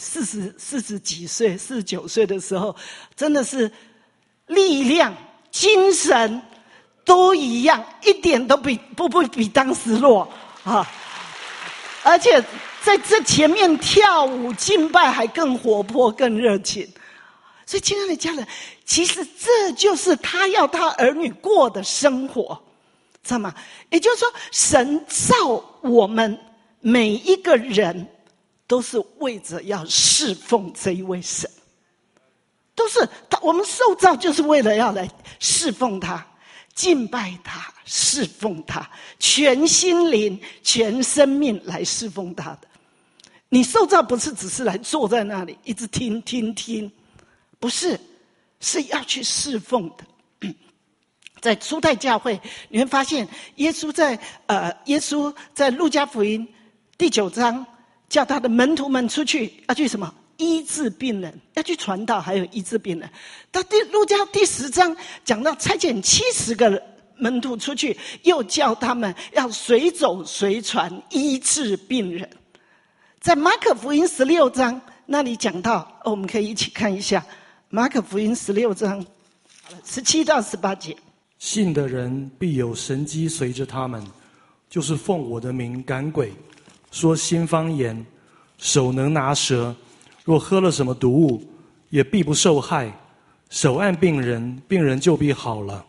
40几岁、49岁的时候，真的是力量、精神都一样，一点都不比当时弱啊！而且在这前面跳舞敬拜还更活泼、更热情。所以，亲爱的家人，其实这就是他要他儿女过的生活。知道吗？也就是说，神造我们每一个人，都是为着要侍奉这一位神，都是我们受造就是为了要来侍奉他、敬拜他、侍奉他，全心灵、全生命来侍奉他的。你受造不是只是来坐在那里一直听，不是，是要去侍奉的。 在初代教会，你会发现耶稣在路加福音第9章叫他的门徒们出去，要去什么？医治病人，要去传道，还有医治病人。到路加第10章讲到差遣70个门徒出去，又叫他们要随走随传，医治病人。在马可福音16章那里讲到，我们可以一起看一下马可福音16章17到18节。 信的人必有神迹随着他们，就是奉我的名赶鬼，说新方言，手能拿蛇，若喝了什么毒物，也必不受害。手按病人，病人就必好了。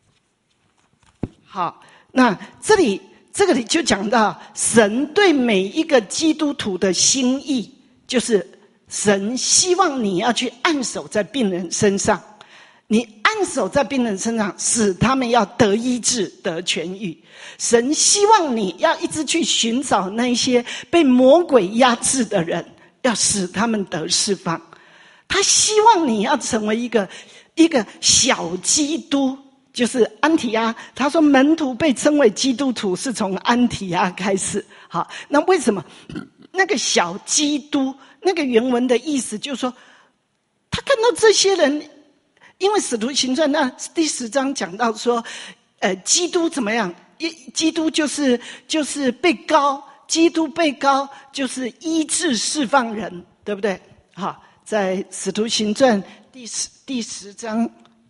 好，那这里就讲到神对每一个基督徒的心意，就是神希望你要去按手在病人身上，你按手在病人身上，使他们要得医治、得痊愈。神希望你要一直去寻找那些被魔鬼压制的人，要使他们得释放。他希望你要成为一个小基督，就是安提阿。他说门徒被称为基督徒是从安提阿开始。好，那为什么那个小基督，那个原文的意思就是说，他看到这些人，因为使徒行传那第10章讲到说，基督怎么样？基督就是被膏，基督被膏就是医治释放人，对不对？好，在使徒行传第10章，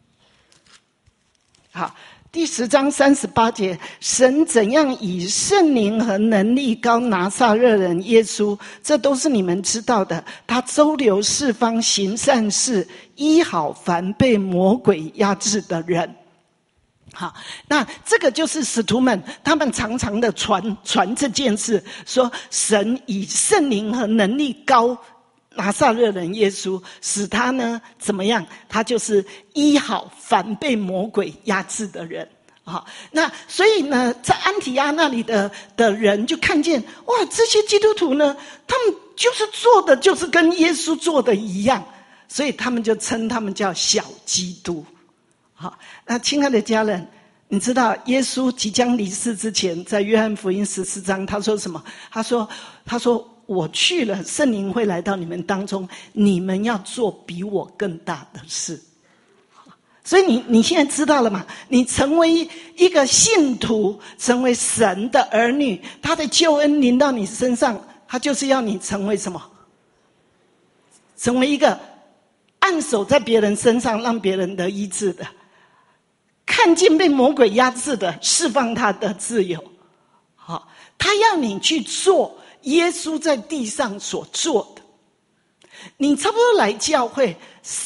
好，第10章38节，神怎样以圣灵和能力膏拿撒勒人耶稣，这都是你们知道的。他周流四方，行善事，医好凡被魔鬼压制的人。好，那这个就是使徒们他们常常的传这件事，说神以圣灵和能力膏拿撒勒人耶稣，使他呢怎么样？他就是医好凡被魔鬼压制的人。好，那所以呢，在安提阿那里的人就看见，哇，这些基督徒呢，他们就是做的就是跟耶稣做的一样，所以他们就称他们叫小基督。好，那亲爱的家人，你知道耶稣即将离世之前，在约翰福音14章他说什么？他说我去了，圣灵会来到你们当中，你们要做比我更大的事。所以你现在知道了吗？你成为一个信徒，成为神的儿女，他的救恩临到你身上，他就是要你成为什么？成为一个按手在别人身上让别人得医治的，看见被魔鬼压制的，释放他的自由。好，他要你去做耶稣在地上所做的。你差不多来教会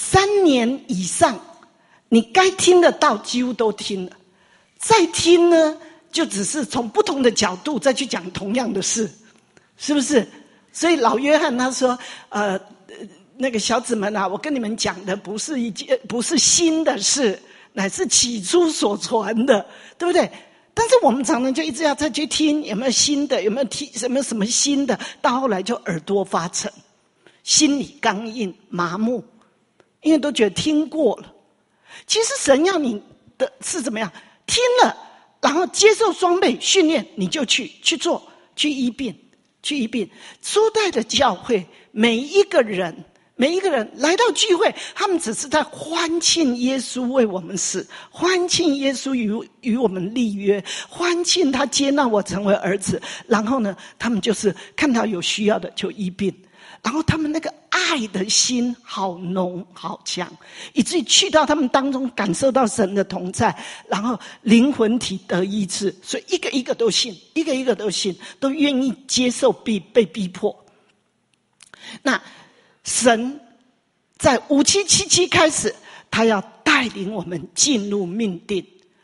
3年以上，你该听的道几乎都听了，再听呢，就只是从不同的角度再去讲同样的事，是不是？所以老约翰他说，那个小子们啊，我跟你们讲的不是新的事，乃是起初所传的，对不对？但是我们常常就一直要再去听，有没有新的，有没有听什么新的，到后来就耳朵发沉，心里刚硬麻木，因为都觉得听过了。其实神要你的是怎么样？听了，然后接受装备训练，你就去做，去医病。初代的教会，每一个人来到聚会，他们只是在欢庆耶稣为我们死，欢庆耶稣与我们立约，欢庆他接纳我成为儿子。然后呢，他们就是看到有需要的就医病，然后他们那个爱的心好浓好强，以至于去到他们当中感受到神的同在，然后灵魂体得医治。所以一个一个都信，一个一个都信，都愿意接受被逼迫。那神在5777开始，他要带领我们进入命定。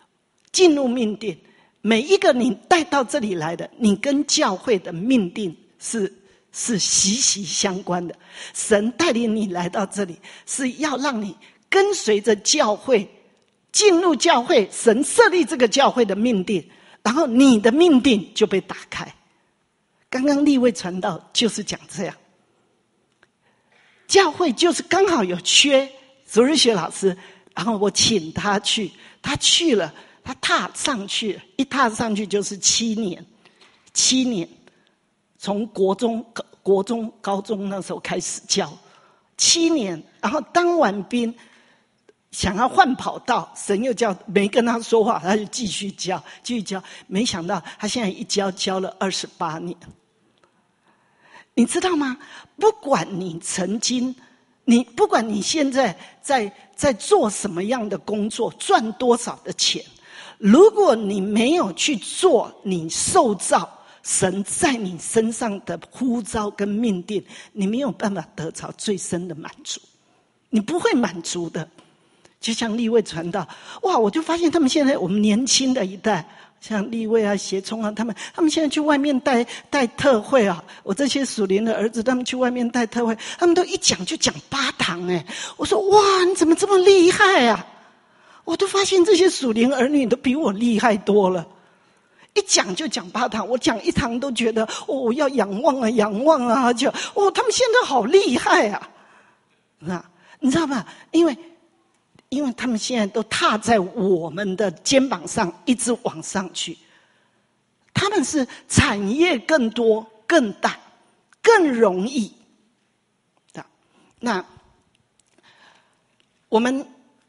每一个你带到这里来的，你跟教会的命定是息息相关的。神带领你来到这里，是要让你跟随着教会，进入教会，神设立这个教会的命定，然后你的命定就被打开。刚刚利未传道就是讲这样，教会就是刚好有缺主日学老师，然后我请他去， 他去了，他踏上去，一踏上去就是7年，从国中、高中那时候开始教，7年，然后当完兵，想要换跑道，神又没跟他说话，他就继续教，没想到他现在一教了28年。你知道吗？不管你不管你现在在做什么样的工作，赚多少的钱，如果你没有去做你受造神在你身上的呼召跟命定，你没有办法得着最深的满足，你不会满足的。就像利未传道，哇，我就发现他们现在我们年轻的一代，像利未啊、协聪啊，他们现在去外面带特会啊，我这些属灵的儿子，他们去外面带特会，他们都一讲就讲8堂哎，我说哇，你怎么这么厉害啊？我都发现这些属灵儿女都比我厉害多了，一讲就讲8堂，我讲1堂都觉得我要仰望啊，就他们现在好厉害啊，你知道吧？因为他们现在都踏在我们的肩膀上，一直往上去。他们是产业更多、更大、更容易的。那我们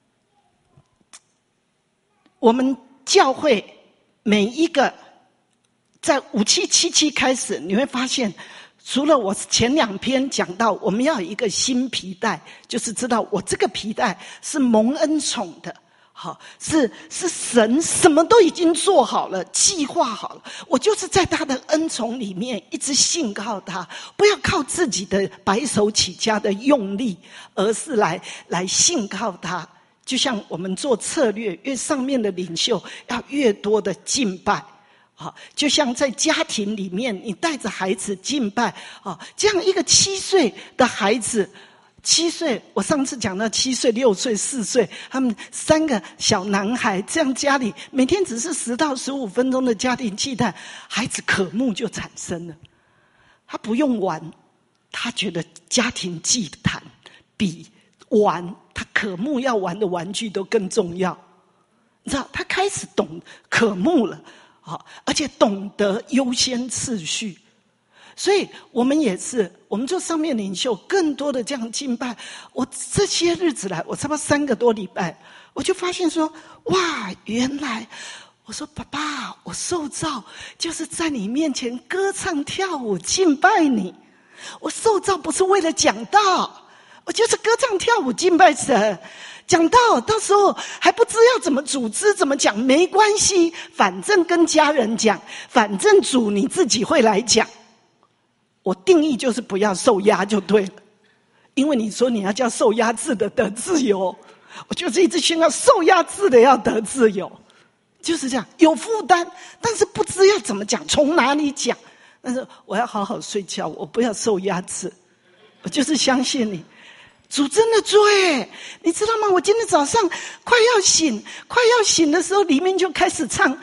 教会每一个在5777开始，你会发现，除了我前2篇讲到我们要有一个新皮带，就是知道我这个皮带是蒙恩宠的，好，是神什么都已经做好了，计划好了，我就是在他的恩宠里面一直信靠他，不要靠自己的白手起家的用力，而是来信靠他。就像我们做策略，越上面的领袖要越多的敬拜。好，就像在家庭里面，你带着孩子敬拜，这样一个7岁的孩子，7岁，我上次讲到7岁、6岁、4岁，他们3个小男孩，这样家里每天只是10到15分钟的家庭祭坛，孩子渴慕就产生了。他不用玩，他觉得家庭祭坛比玩他渴慕要玩的玩具都更重要。你知道，他开始懂渴慕了。而且懂得优先次序，所以我们也是，我们做上面领袖，更多的这样敬拜。我这些日子来，我差不多3个多礼拜，我就发现说，哇，原来我说爸爸，我受造就是在你面前歌唱跳舞敬拜你。我受造不是为了讲道，我就是歌唱跳舞敬拜神。讲到时候还不知要怎么组织怎么讲，没关系，反正跟家人讲，反正主你自己会来讲。我定义就是不要受压就对了，因为你说你要叫受压制的得自由，我就是一直宣告受压制的要得自由，就是这样，有负担，但是不知要怎么讲，从哪里讲。但是我要好好睡觉，我不要受压制，我就是相信你。主真的做耶，你知道吗？我今天早上快要醒的时候，里面就开始唱，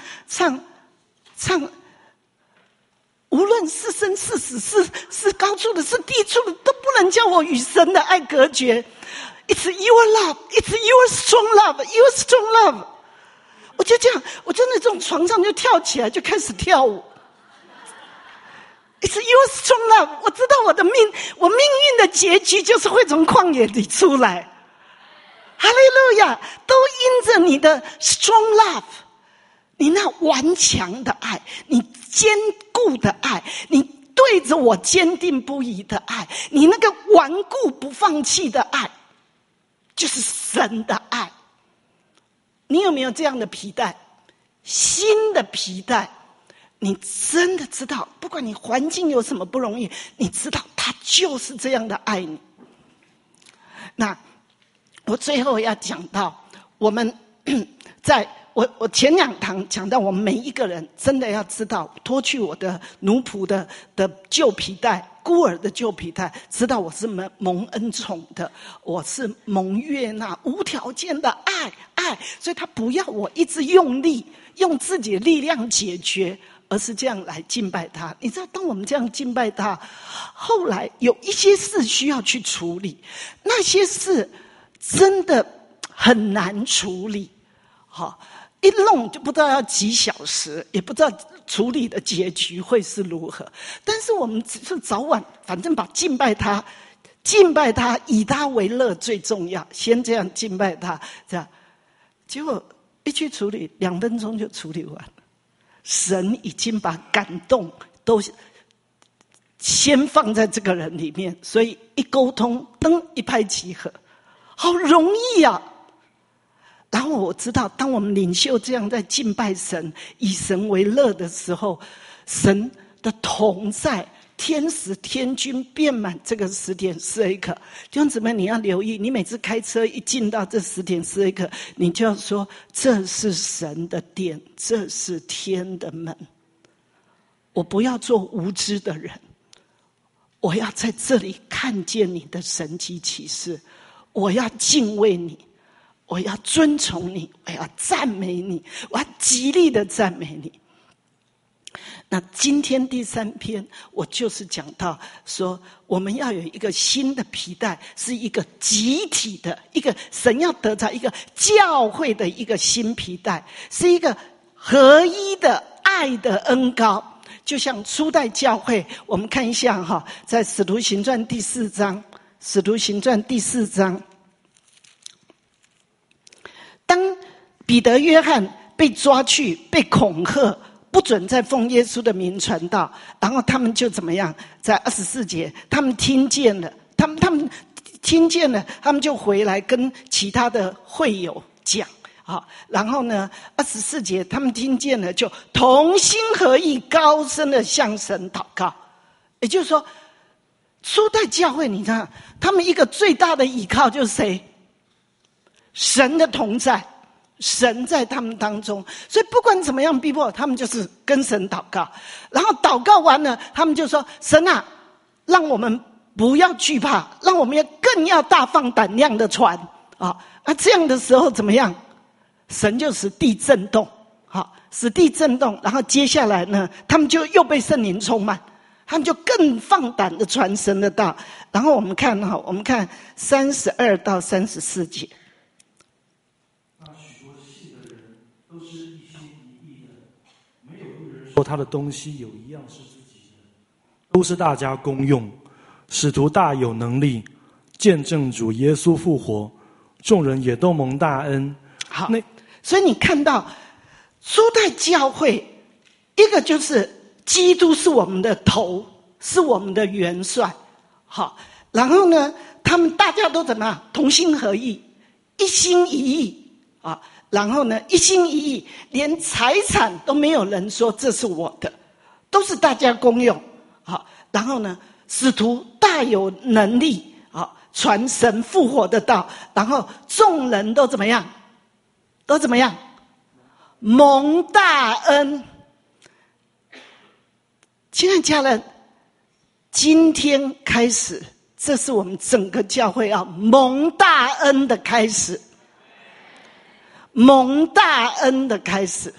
无论是生是死，是高处的，是低处的，都不能叫我与神的爱隔绝。It's your love, it's your strong love, your strong love。我就这样，我真的从床上就跳起来，就开始跳舞。It's your strong love。我知道我命运的结局就是会从旷野里出来。哈利路亚！都因着你的 strong love， 你那顽强的爱，你坚固的爱，你对着我坚定不移的爱，你那个顽固不放弃的爱，就是神的爱。你有没有这样的皮带？新的皮带。你真的知道，不管你环境有什么不容易，你知道他就是这样的爱你。那我最后要讲到，我们在我前2堂讲到，我们每一个人真的要知道，脱去我的奴仆的旧皮带，孤儿的旧皮带，知道我是蒙恩宠的，我是蒙悦纳无条件的爱，所以他不要我一直用力用自己的力量解决，而是这样来敬拜他。你知道，当我们这样敬拜他，后来有一些事需要去处理，那些事真的很难处理。 好，一弄就不知道要几小时，也不知道处理的结局会是如何。但是我们只是早晚，反正把敬拜他，以他为乐最重要。先这样敬拜他，这样，结果一去处理，2分钟就处理完了。神已经把感动都先放在这个人里面，所以一沟通，噔一拍即合，好容易啊！然后我知道，当我们领袖这样在敬拜神、以神为乐的时候，神的同在、天使天军遍满这个10点12刻。弟兄姊妹，你要留意，你每次开车一进到这10点12刻，你就要说：这是神的殿，这是天的门。我不要做无知的人，我要在这里看见你的神迹奇事，我要敬畏你。我要尊崇你，我要赞美你，我要极力的赞美你。那今天第3篇，我就是讲到说，我们要有一个新的皮带，是一个集体的，一个神要得着一个教会的一个新皮带，是一个合一的爱的恩膏。就像初代教会，我们看一下哈，在使徒行传第4章，使徒行传第4章。当彼得、约翰被抓去，被恐吓，不准再奉耶稣的名传道，然后他们就怎么样？在24节，他们听见了，他们听见了，他们就回来跟其他的会友讲。好，然后呢，24节，他们听见了，就同心合意，高声的向神祷告。也就是说，初代教会，你看，他们一个最大的依靠就是谁？神的同在，神在他们当中，所以不管怎么样逼迫，他们就是跟神祷告。然后祷告完了，他们就说：神啊，让我们不要惧怕，让我们更要大放胆量的传啊！这样的时候怎么样？神就使地震动，好，使地震动。然后接下来呢，他们就又被圣灵充满，他们就更放胆的传神的道。然后我们看32到34节。 说他的东西有一样是自己的，都是大家公用。使徒大有能力，见证主耶稣复活，众人也都蒙大恩。 好，所以你看到初代教会，一个就是基督是我们的头，是我们的元帅。好，然后呢，他们大家都怎么样？同心合意，一心一意啊。然后呢，一心一意，连财产都没有人说这是我的，都是大家公用。好，然后呢，使徒大有能力啊，传神复活的道。然后众人都怎么样？都怎么样？蒙大恩。亲爱的家人，今天开始，这是我们整个教会要蒙大恩的开始。蒙大恩的开始。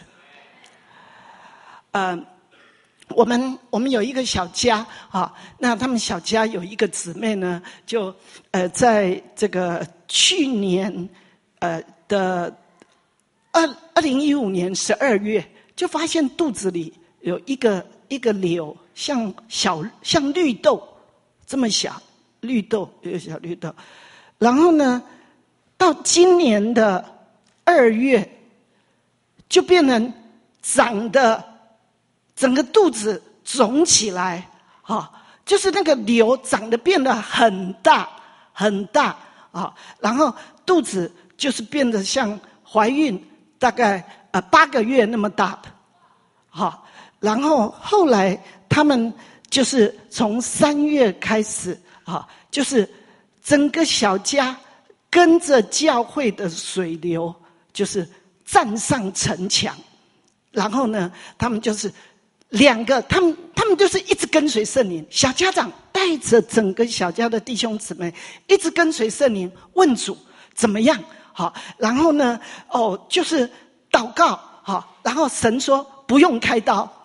我们有一个小家啊，那他们小家有一个姊妹呢，就在这个去年的2015年12月，就发现肚子里有一个瘤，像绿豆这么小，绿豆有个小绿豆，然后呢，到今年的2月，就变成长的整个肚子肿起来，就是那个瘤长得变得很大很大啊，然后肚子就是变得像怀孕大概8个月那么大的，好，然后后来他们就是从3月开始啊，就是整个小家跟着教会的水流。就是站上城墙，然后呢，他们就是2个，他们就是一直跟随圣灵。小家长带着整个小家的弟兄姊妹，一直跟随圣灵，问主怎么样？好，然后呢，就是祷告，好，然后神说不用开刀，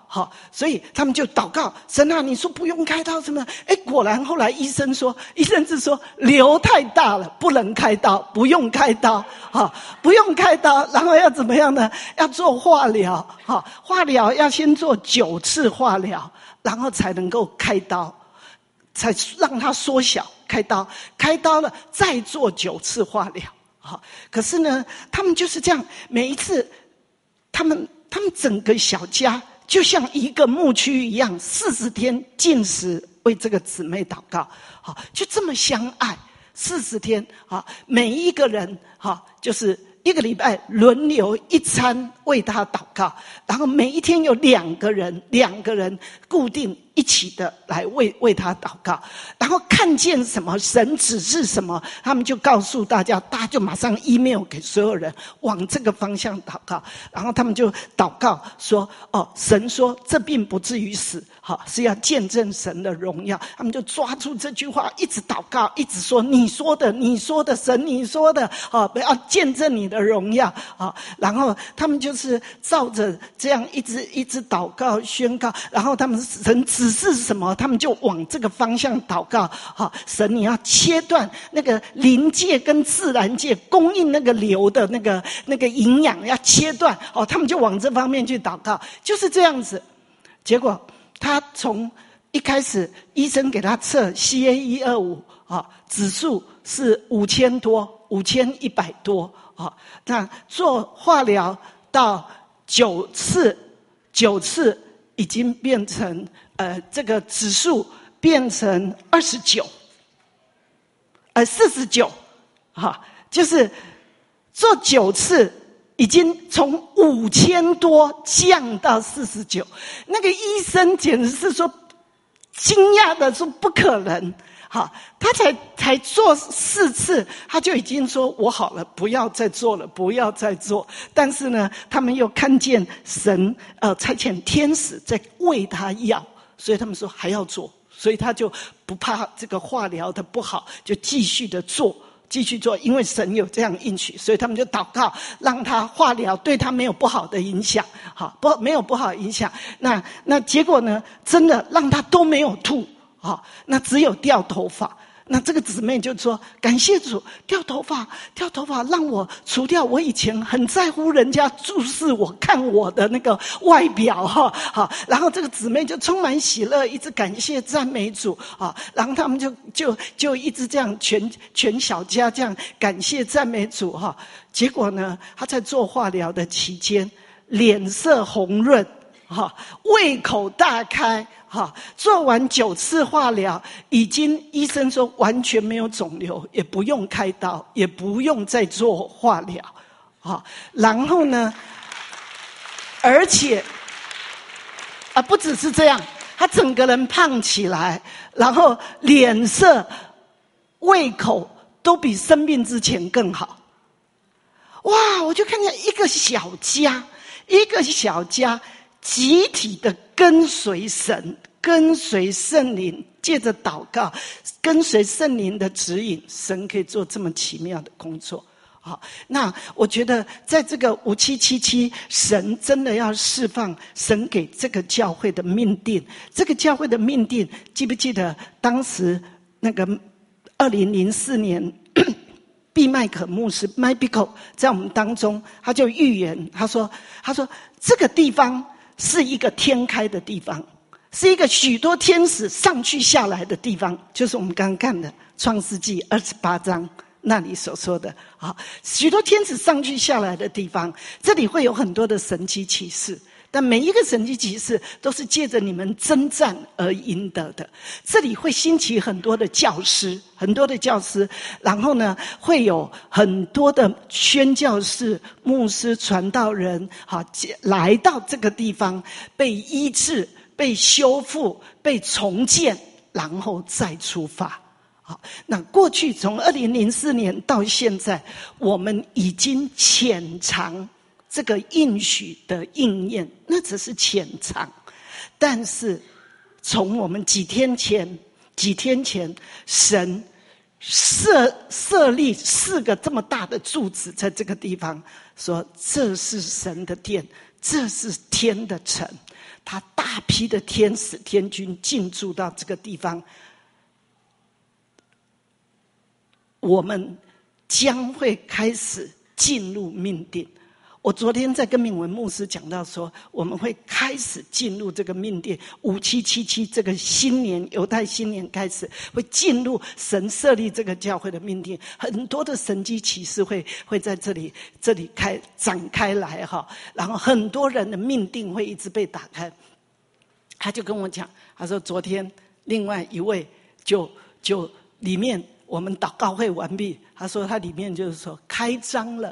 好，所以他们就祷告神啊，你说不用开刀什么？果然后来医生是说瘤太大了，不能开刀，不用开刀，不用开刀，然后要怎么样呢？要做化疗，化疗要先做9次化疗，然后才能够开刀，才让它缩小。开刀了再做9次化疗。可是呢，他们就是这样，每一次他们整个小家就像一个牧区一样，40天禁食为这个姊妹祷告，就这么相爱，40天，每一个人就是1个礼拜轮流1餐为他祷告，然后每一天有2个人固定一起的来为他祷告，然后看见什么神指示什么，他们就告诉大家就马上 email 给所有人往这个方向祷告，然后他们就祷告说神说这病不至于死，是要见证神的荣耀，他们就抓住这句话一直祷告，一直说你说的神你说的，要见证你的荣耀，然后他们就是照着这样一直祷告宣告，然后他们神指示什么，他们就往这个方向祷告。神你要切断那个灵界跟自然界供应那个瘤的那个营养，要切断，他们就往这方面去祷告，就是这样子。结果他从一开始医生给他测 CA125 指数是5000多5100多，那做化疗到9次已经变成这个指数变成49， 49，就是做9次已经从5000多降到49，那个医生简直是说惊讶的说不可能。他才做4次，他就已经说我好了，不要再做了，不要再做。但是呢，他们又看见神差遣天使在为他要，所以他们说还要做，所以他就不怕这个化疗的不好，就继续做，因为神有这样应许，所以他们就祷告，让他化疗对他没有不好的影响，没有不好的影响。那结果呢，真的让他都没有吐。那只有掉头发。那这个姊妹就说感谢主，掉头发让我除掉我以前很在乎人家注视我看我的那个外表然后这个姊妹就充满喜乐，一直感谢赞美主然后他们就一直这样全小家这样感谢赞美主结果呢，他在做化疗的期间脸色红润胃口大开做完9次化疗，已经医生说完全没有肿瘤，也不用开刀，也不用再做化疗然后呢，而且不只是这样，他整个人胖起来，然后脸色胃口都比生病之前更好。哇，我就看见一个小家集体的跟随神，跟随圣灵，借着祷告，跟随圣灵的指引，神可以做这么奇妙的工作。那我觉得在这个5777，神真的要释放神给这个教会的命定。这个教会的命定，记不记得当时那个2004年毕麦可牧师 Michael 在我们当中，他就预言，他说这个地方是一个天开的地方，是一个许多天使上去下来的地方，就是我们刚刚看的创世纪28章那里所说的许多天使上去下来的地方，这里会有很多的神迹奇事，但每一个神迹奇事都是借着你们征战而赢得的。这里会兴起很多的教师，然后呢，会有很多的宣教士、牧师、传道人来到这个地方，被医治、被修复、被重建，然后再出发。那过去从2004年到现在，我们已经潜藏这个应许的应验，那只是潜藏。但是从我们几天前，神设立4个这么大的柱子在这个地方，说这是神的殿， 这是天的城，他大批的天使天军进驻到这个地方，我们将会开始进入命定。我昨天在跟敏文牧师讲到说，我们会开始进入这个命定5777这个新年，犹太新年开始会进入神设立这个教会的命定，很多的神迹奇事会在这里展开来哈，然后很多人的命定会一直被打开。他就跟我讲，他说昨天另外一位就里面我们祷告会完毕，他说他里面就是说开张了，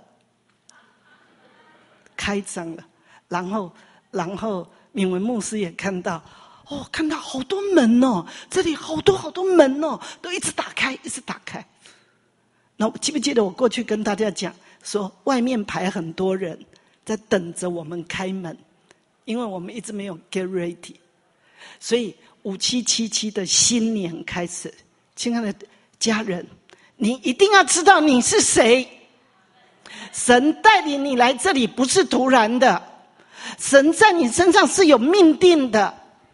然后敏文牧师也看到，看到好多门哦，这里好多门哦，都一直打开。那记不记得我过去跟大家讲说，外面排很多人在等着我们开门，因为我们一直没有 get ready。所以5777的新年开始，亲爱的家人，你一定要知道你是谁。神带领你来这里不是突然的，神在你身上是有命定的。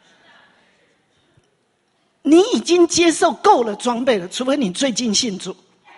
你已经接受够了装备了，除非你最近信主。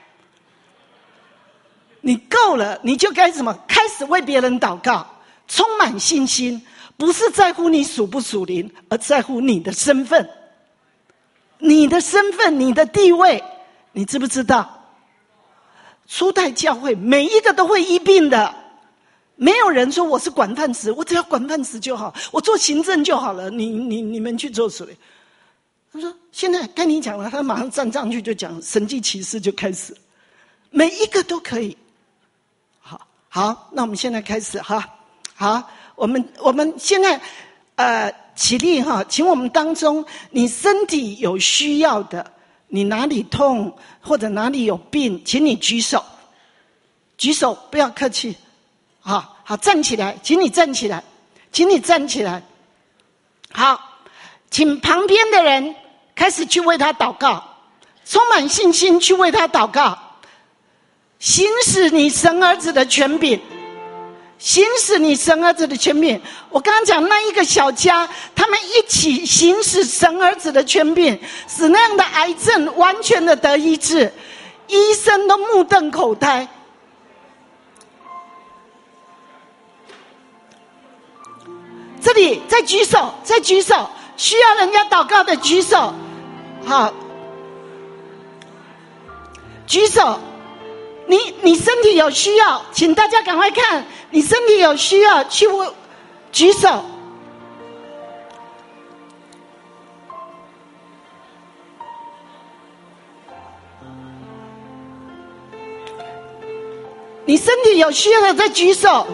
你够了，你就该什么？开始为别人祷告，充满信心，不是在乎你属不属灵，而在乎你的身份。你的身份，你的地位，你知不知道？初代教会每一个都会医病的，没有人说我是管饭食，我只要管饭食就好，我做行政就好了，你们去做水。他说现在该你讲了，他马上站上去就讲神迹奇事就开始，每一个都可以。好，那我们现在开始哈。好，我们现在起立哈，请我们当中你身体有需要的，你哪里痛或者哪里有病，请你举手，不要客气。好，站起来，请你站起来。好，请旁边的人开始去为他祷告，充满信心去为他祷告，行使你神儿子的权柄。我刚刚讲那一个小家，他们一起行使神儿子的权柄，使那样的癌症完全的得医治，医生都目瞪口呆。这里再举手，需要人家祷告的举手。好，举手。你身体有需要，请大家赶快看，你身体有需要去举手。你身体有需要的再举手。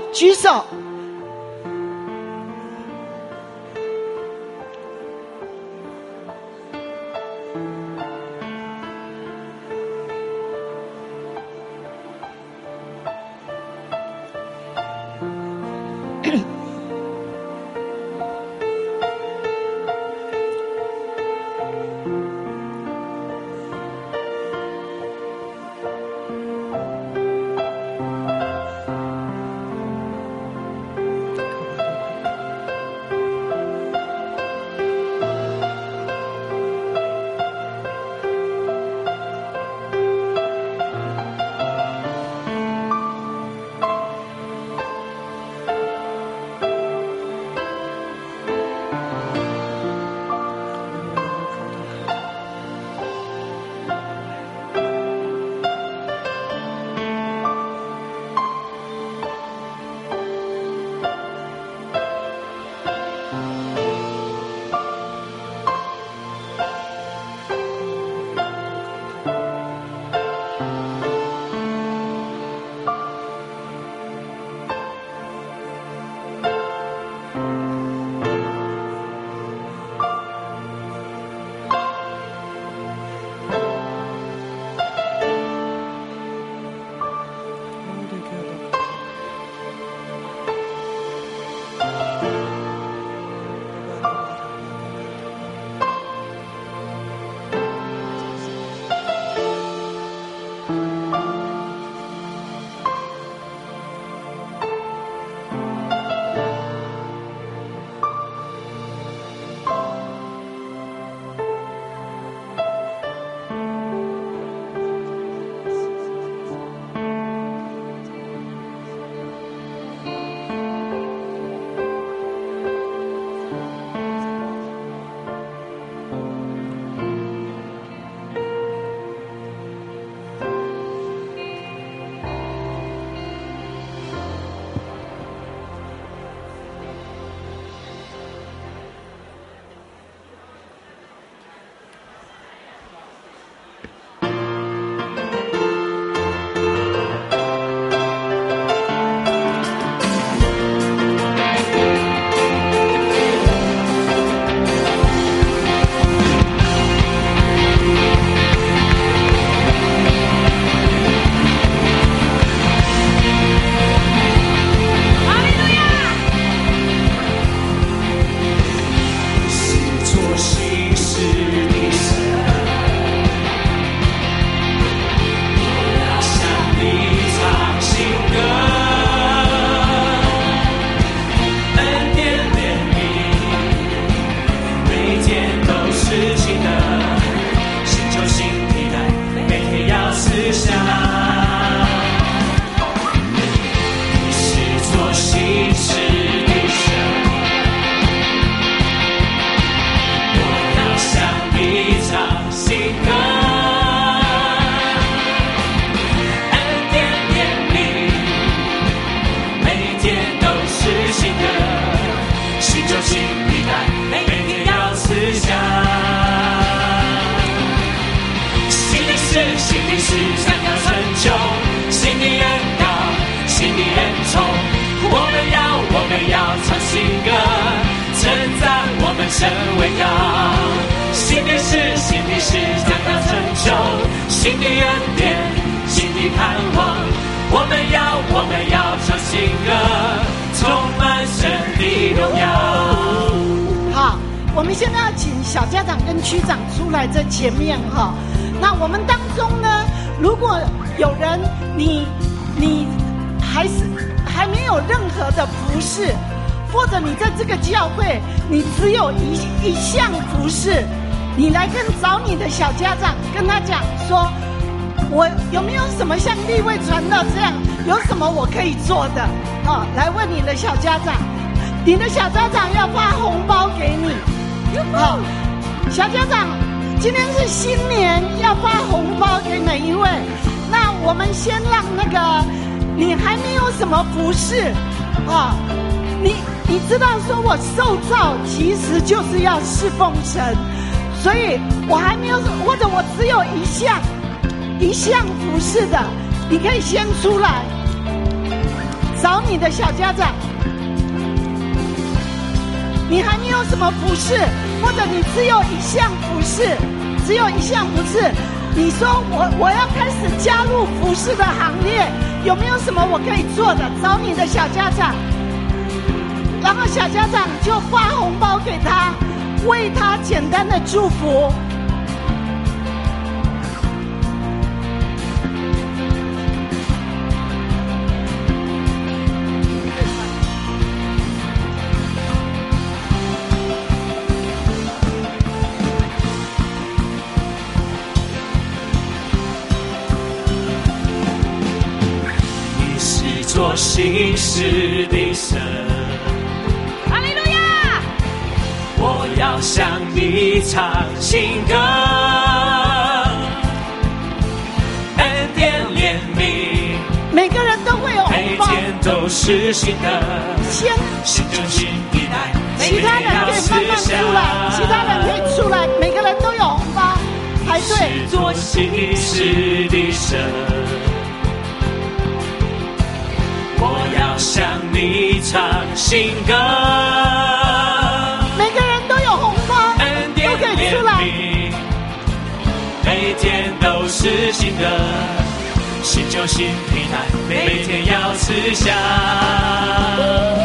新歌，称赞我们神为高。新的事将要成就，新的恩典，新的盼望，我们要唱新歌，充满神的荣耀。 好，我们现在要请小家长跟区长出来在前面哈。那我们当中呢，如果有人你还没有任何的服事，或者你在这个教会你只有一项服事，你来找你的小家长，跟他讲说，我有没有什么像利未传道这样，有什么我可以做的？来问你的小家长，你的小家长要发红包给你。小家长，今天是新年，要发红包给每一位。那我们先让那个你还没有什么服事你知道说我受造其实就是要侍奉神，所以我还没有，或者我只有一项服事的，你可以先出来找你的小家长。你还没有什么服事，或者你只有一项服事，你说我要开始加入服事的行列，有没有什么我可以做的？找你的小家长，然后小家长就发红包给他，为他简单的祝福。 做新事的神， 哈利路亚！ 我要向你唱新歌，恩典怜悯， 每个人都会有红包， 每天都是新的，新就新的来， 其他人可以慢慢出来，其他人可以出来，每个人都有红包，排队。 做新事的神，我要向你唱新歌， 每个人都有红包，都可以出来。 每天都是新的，新就新的来，每天要吃香。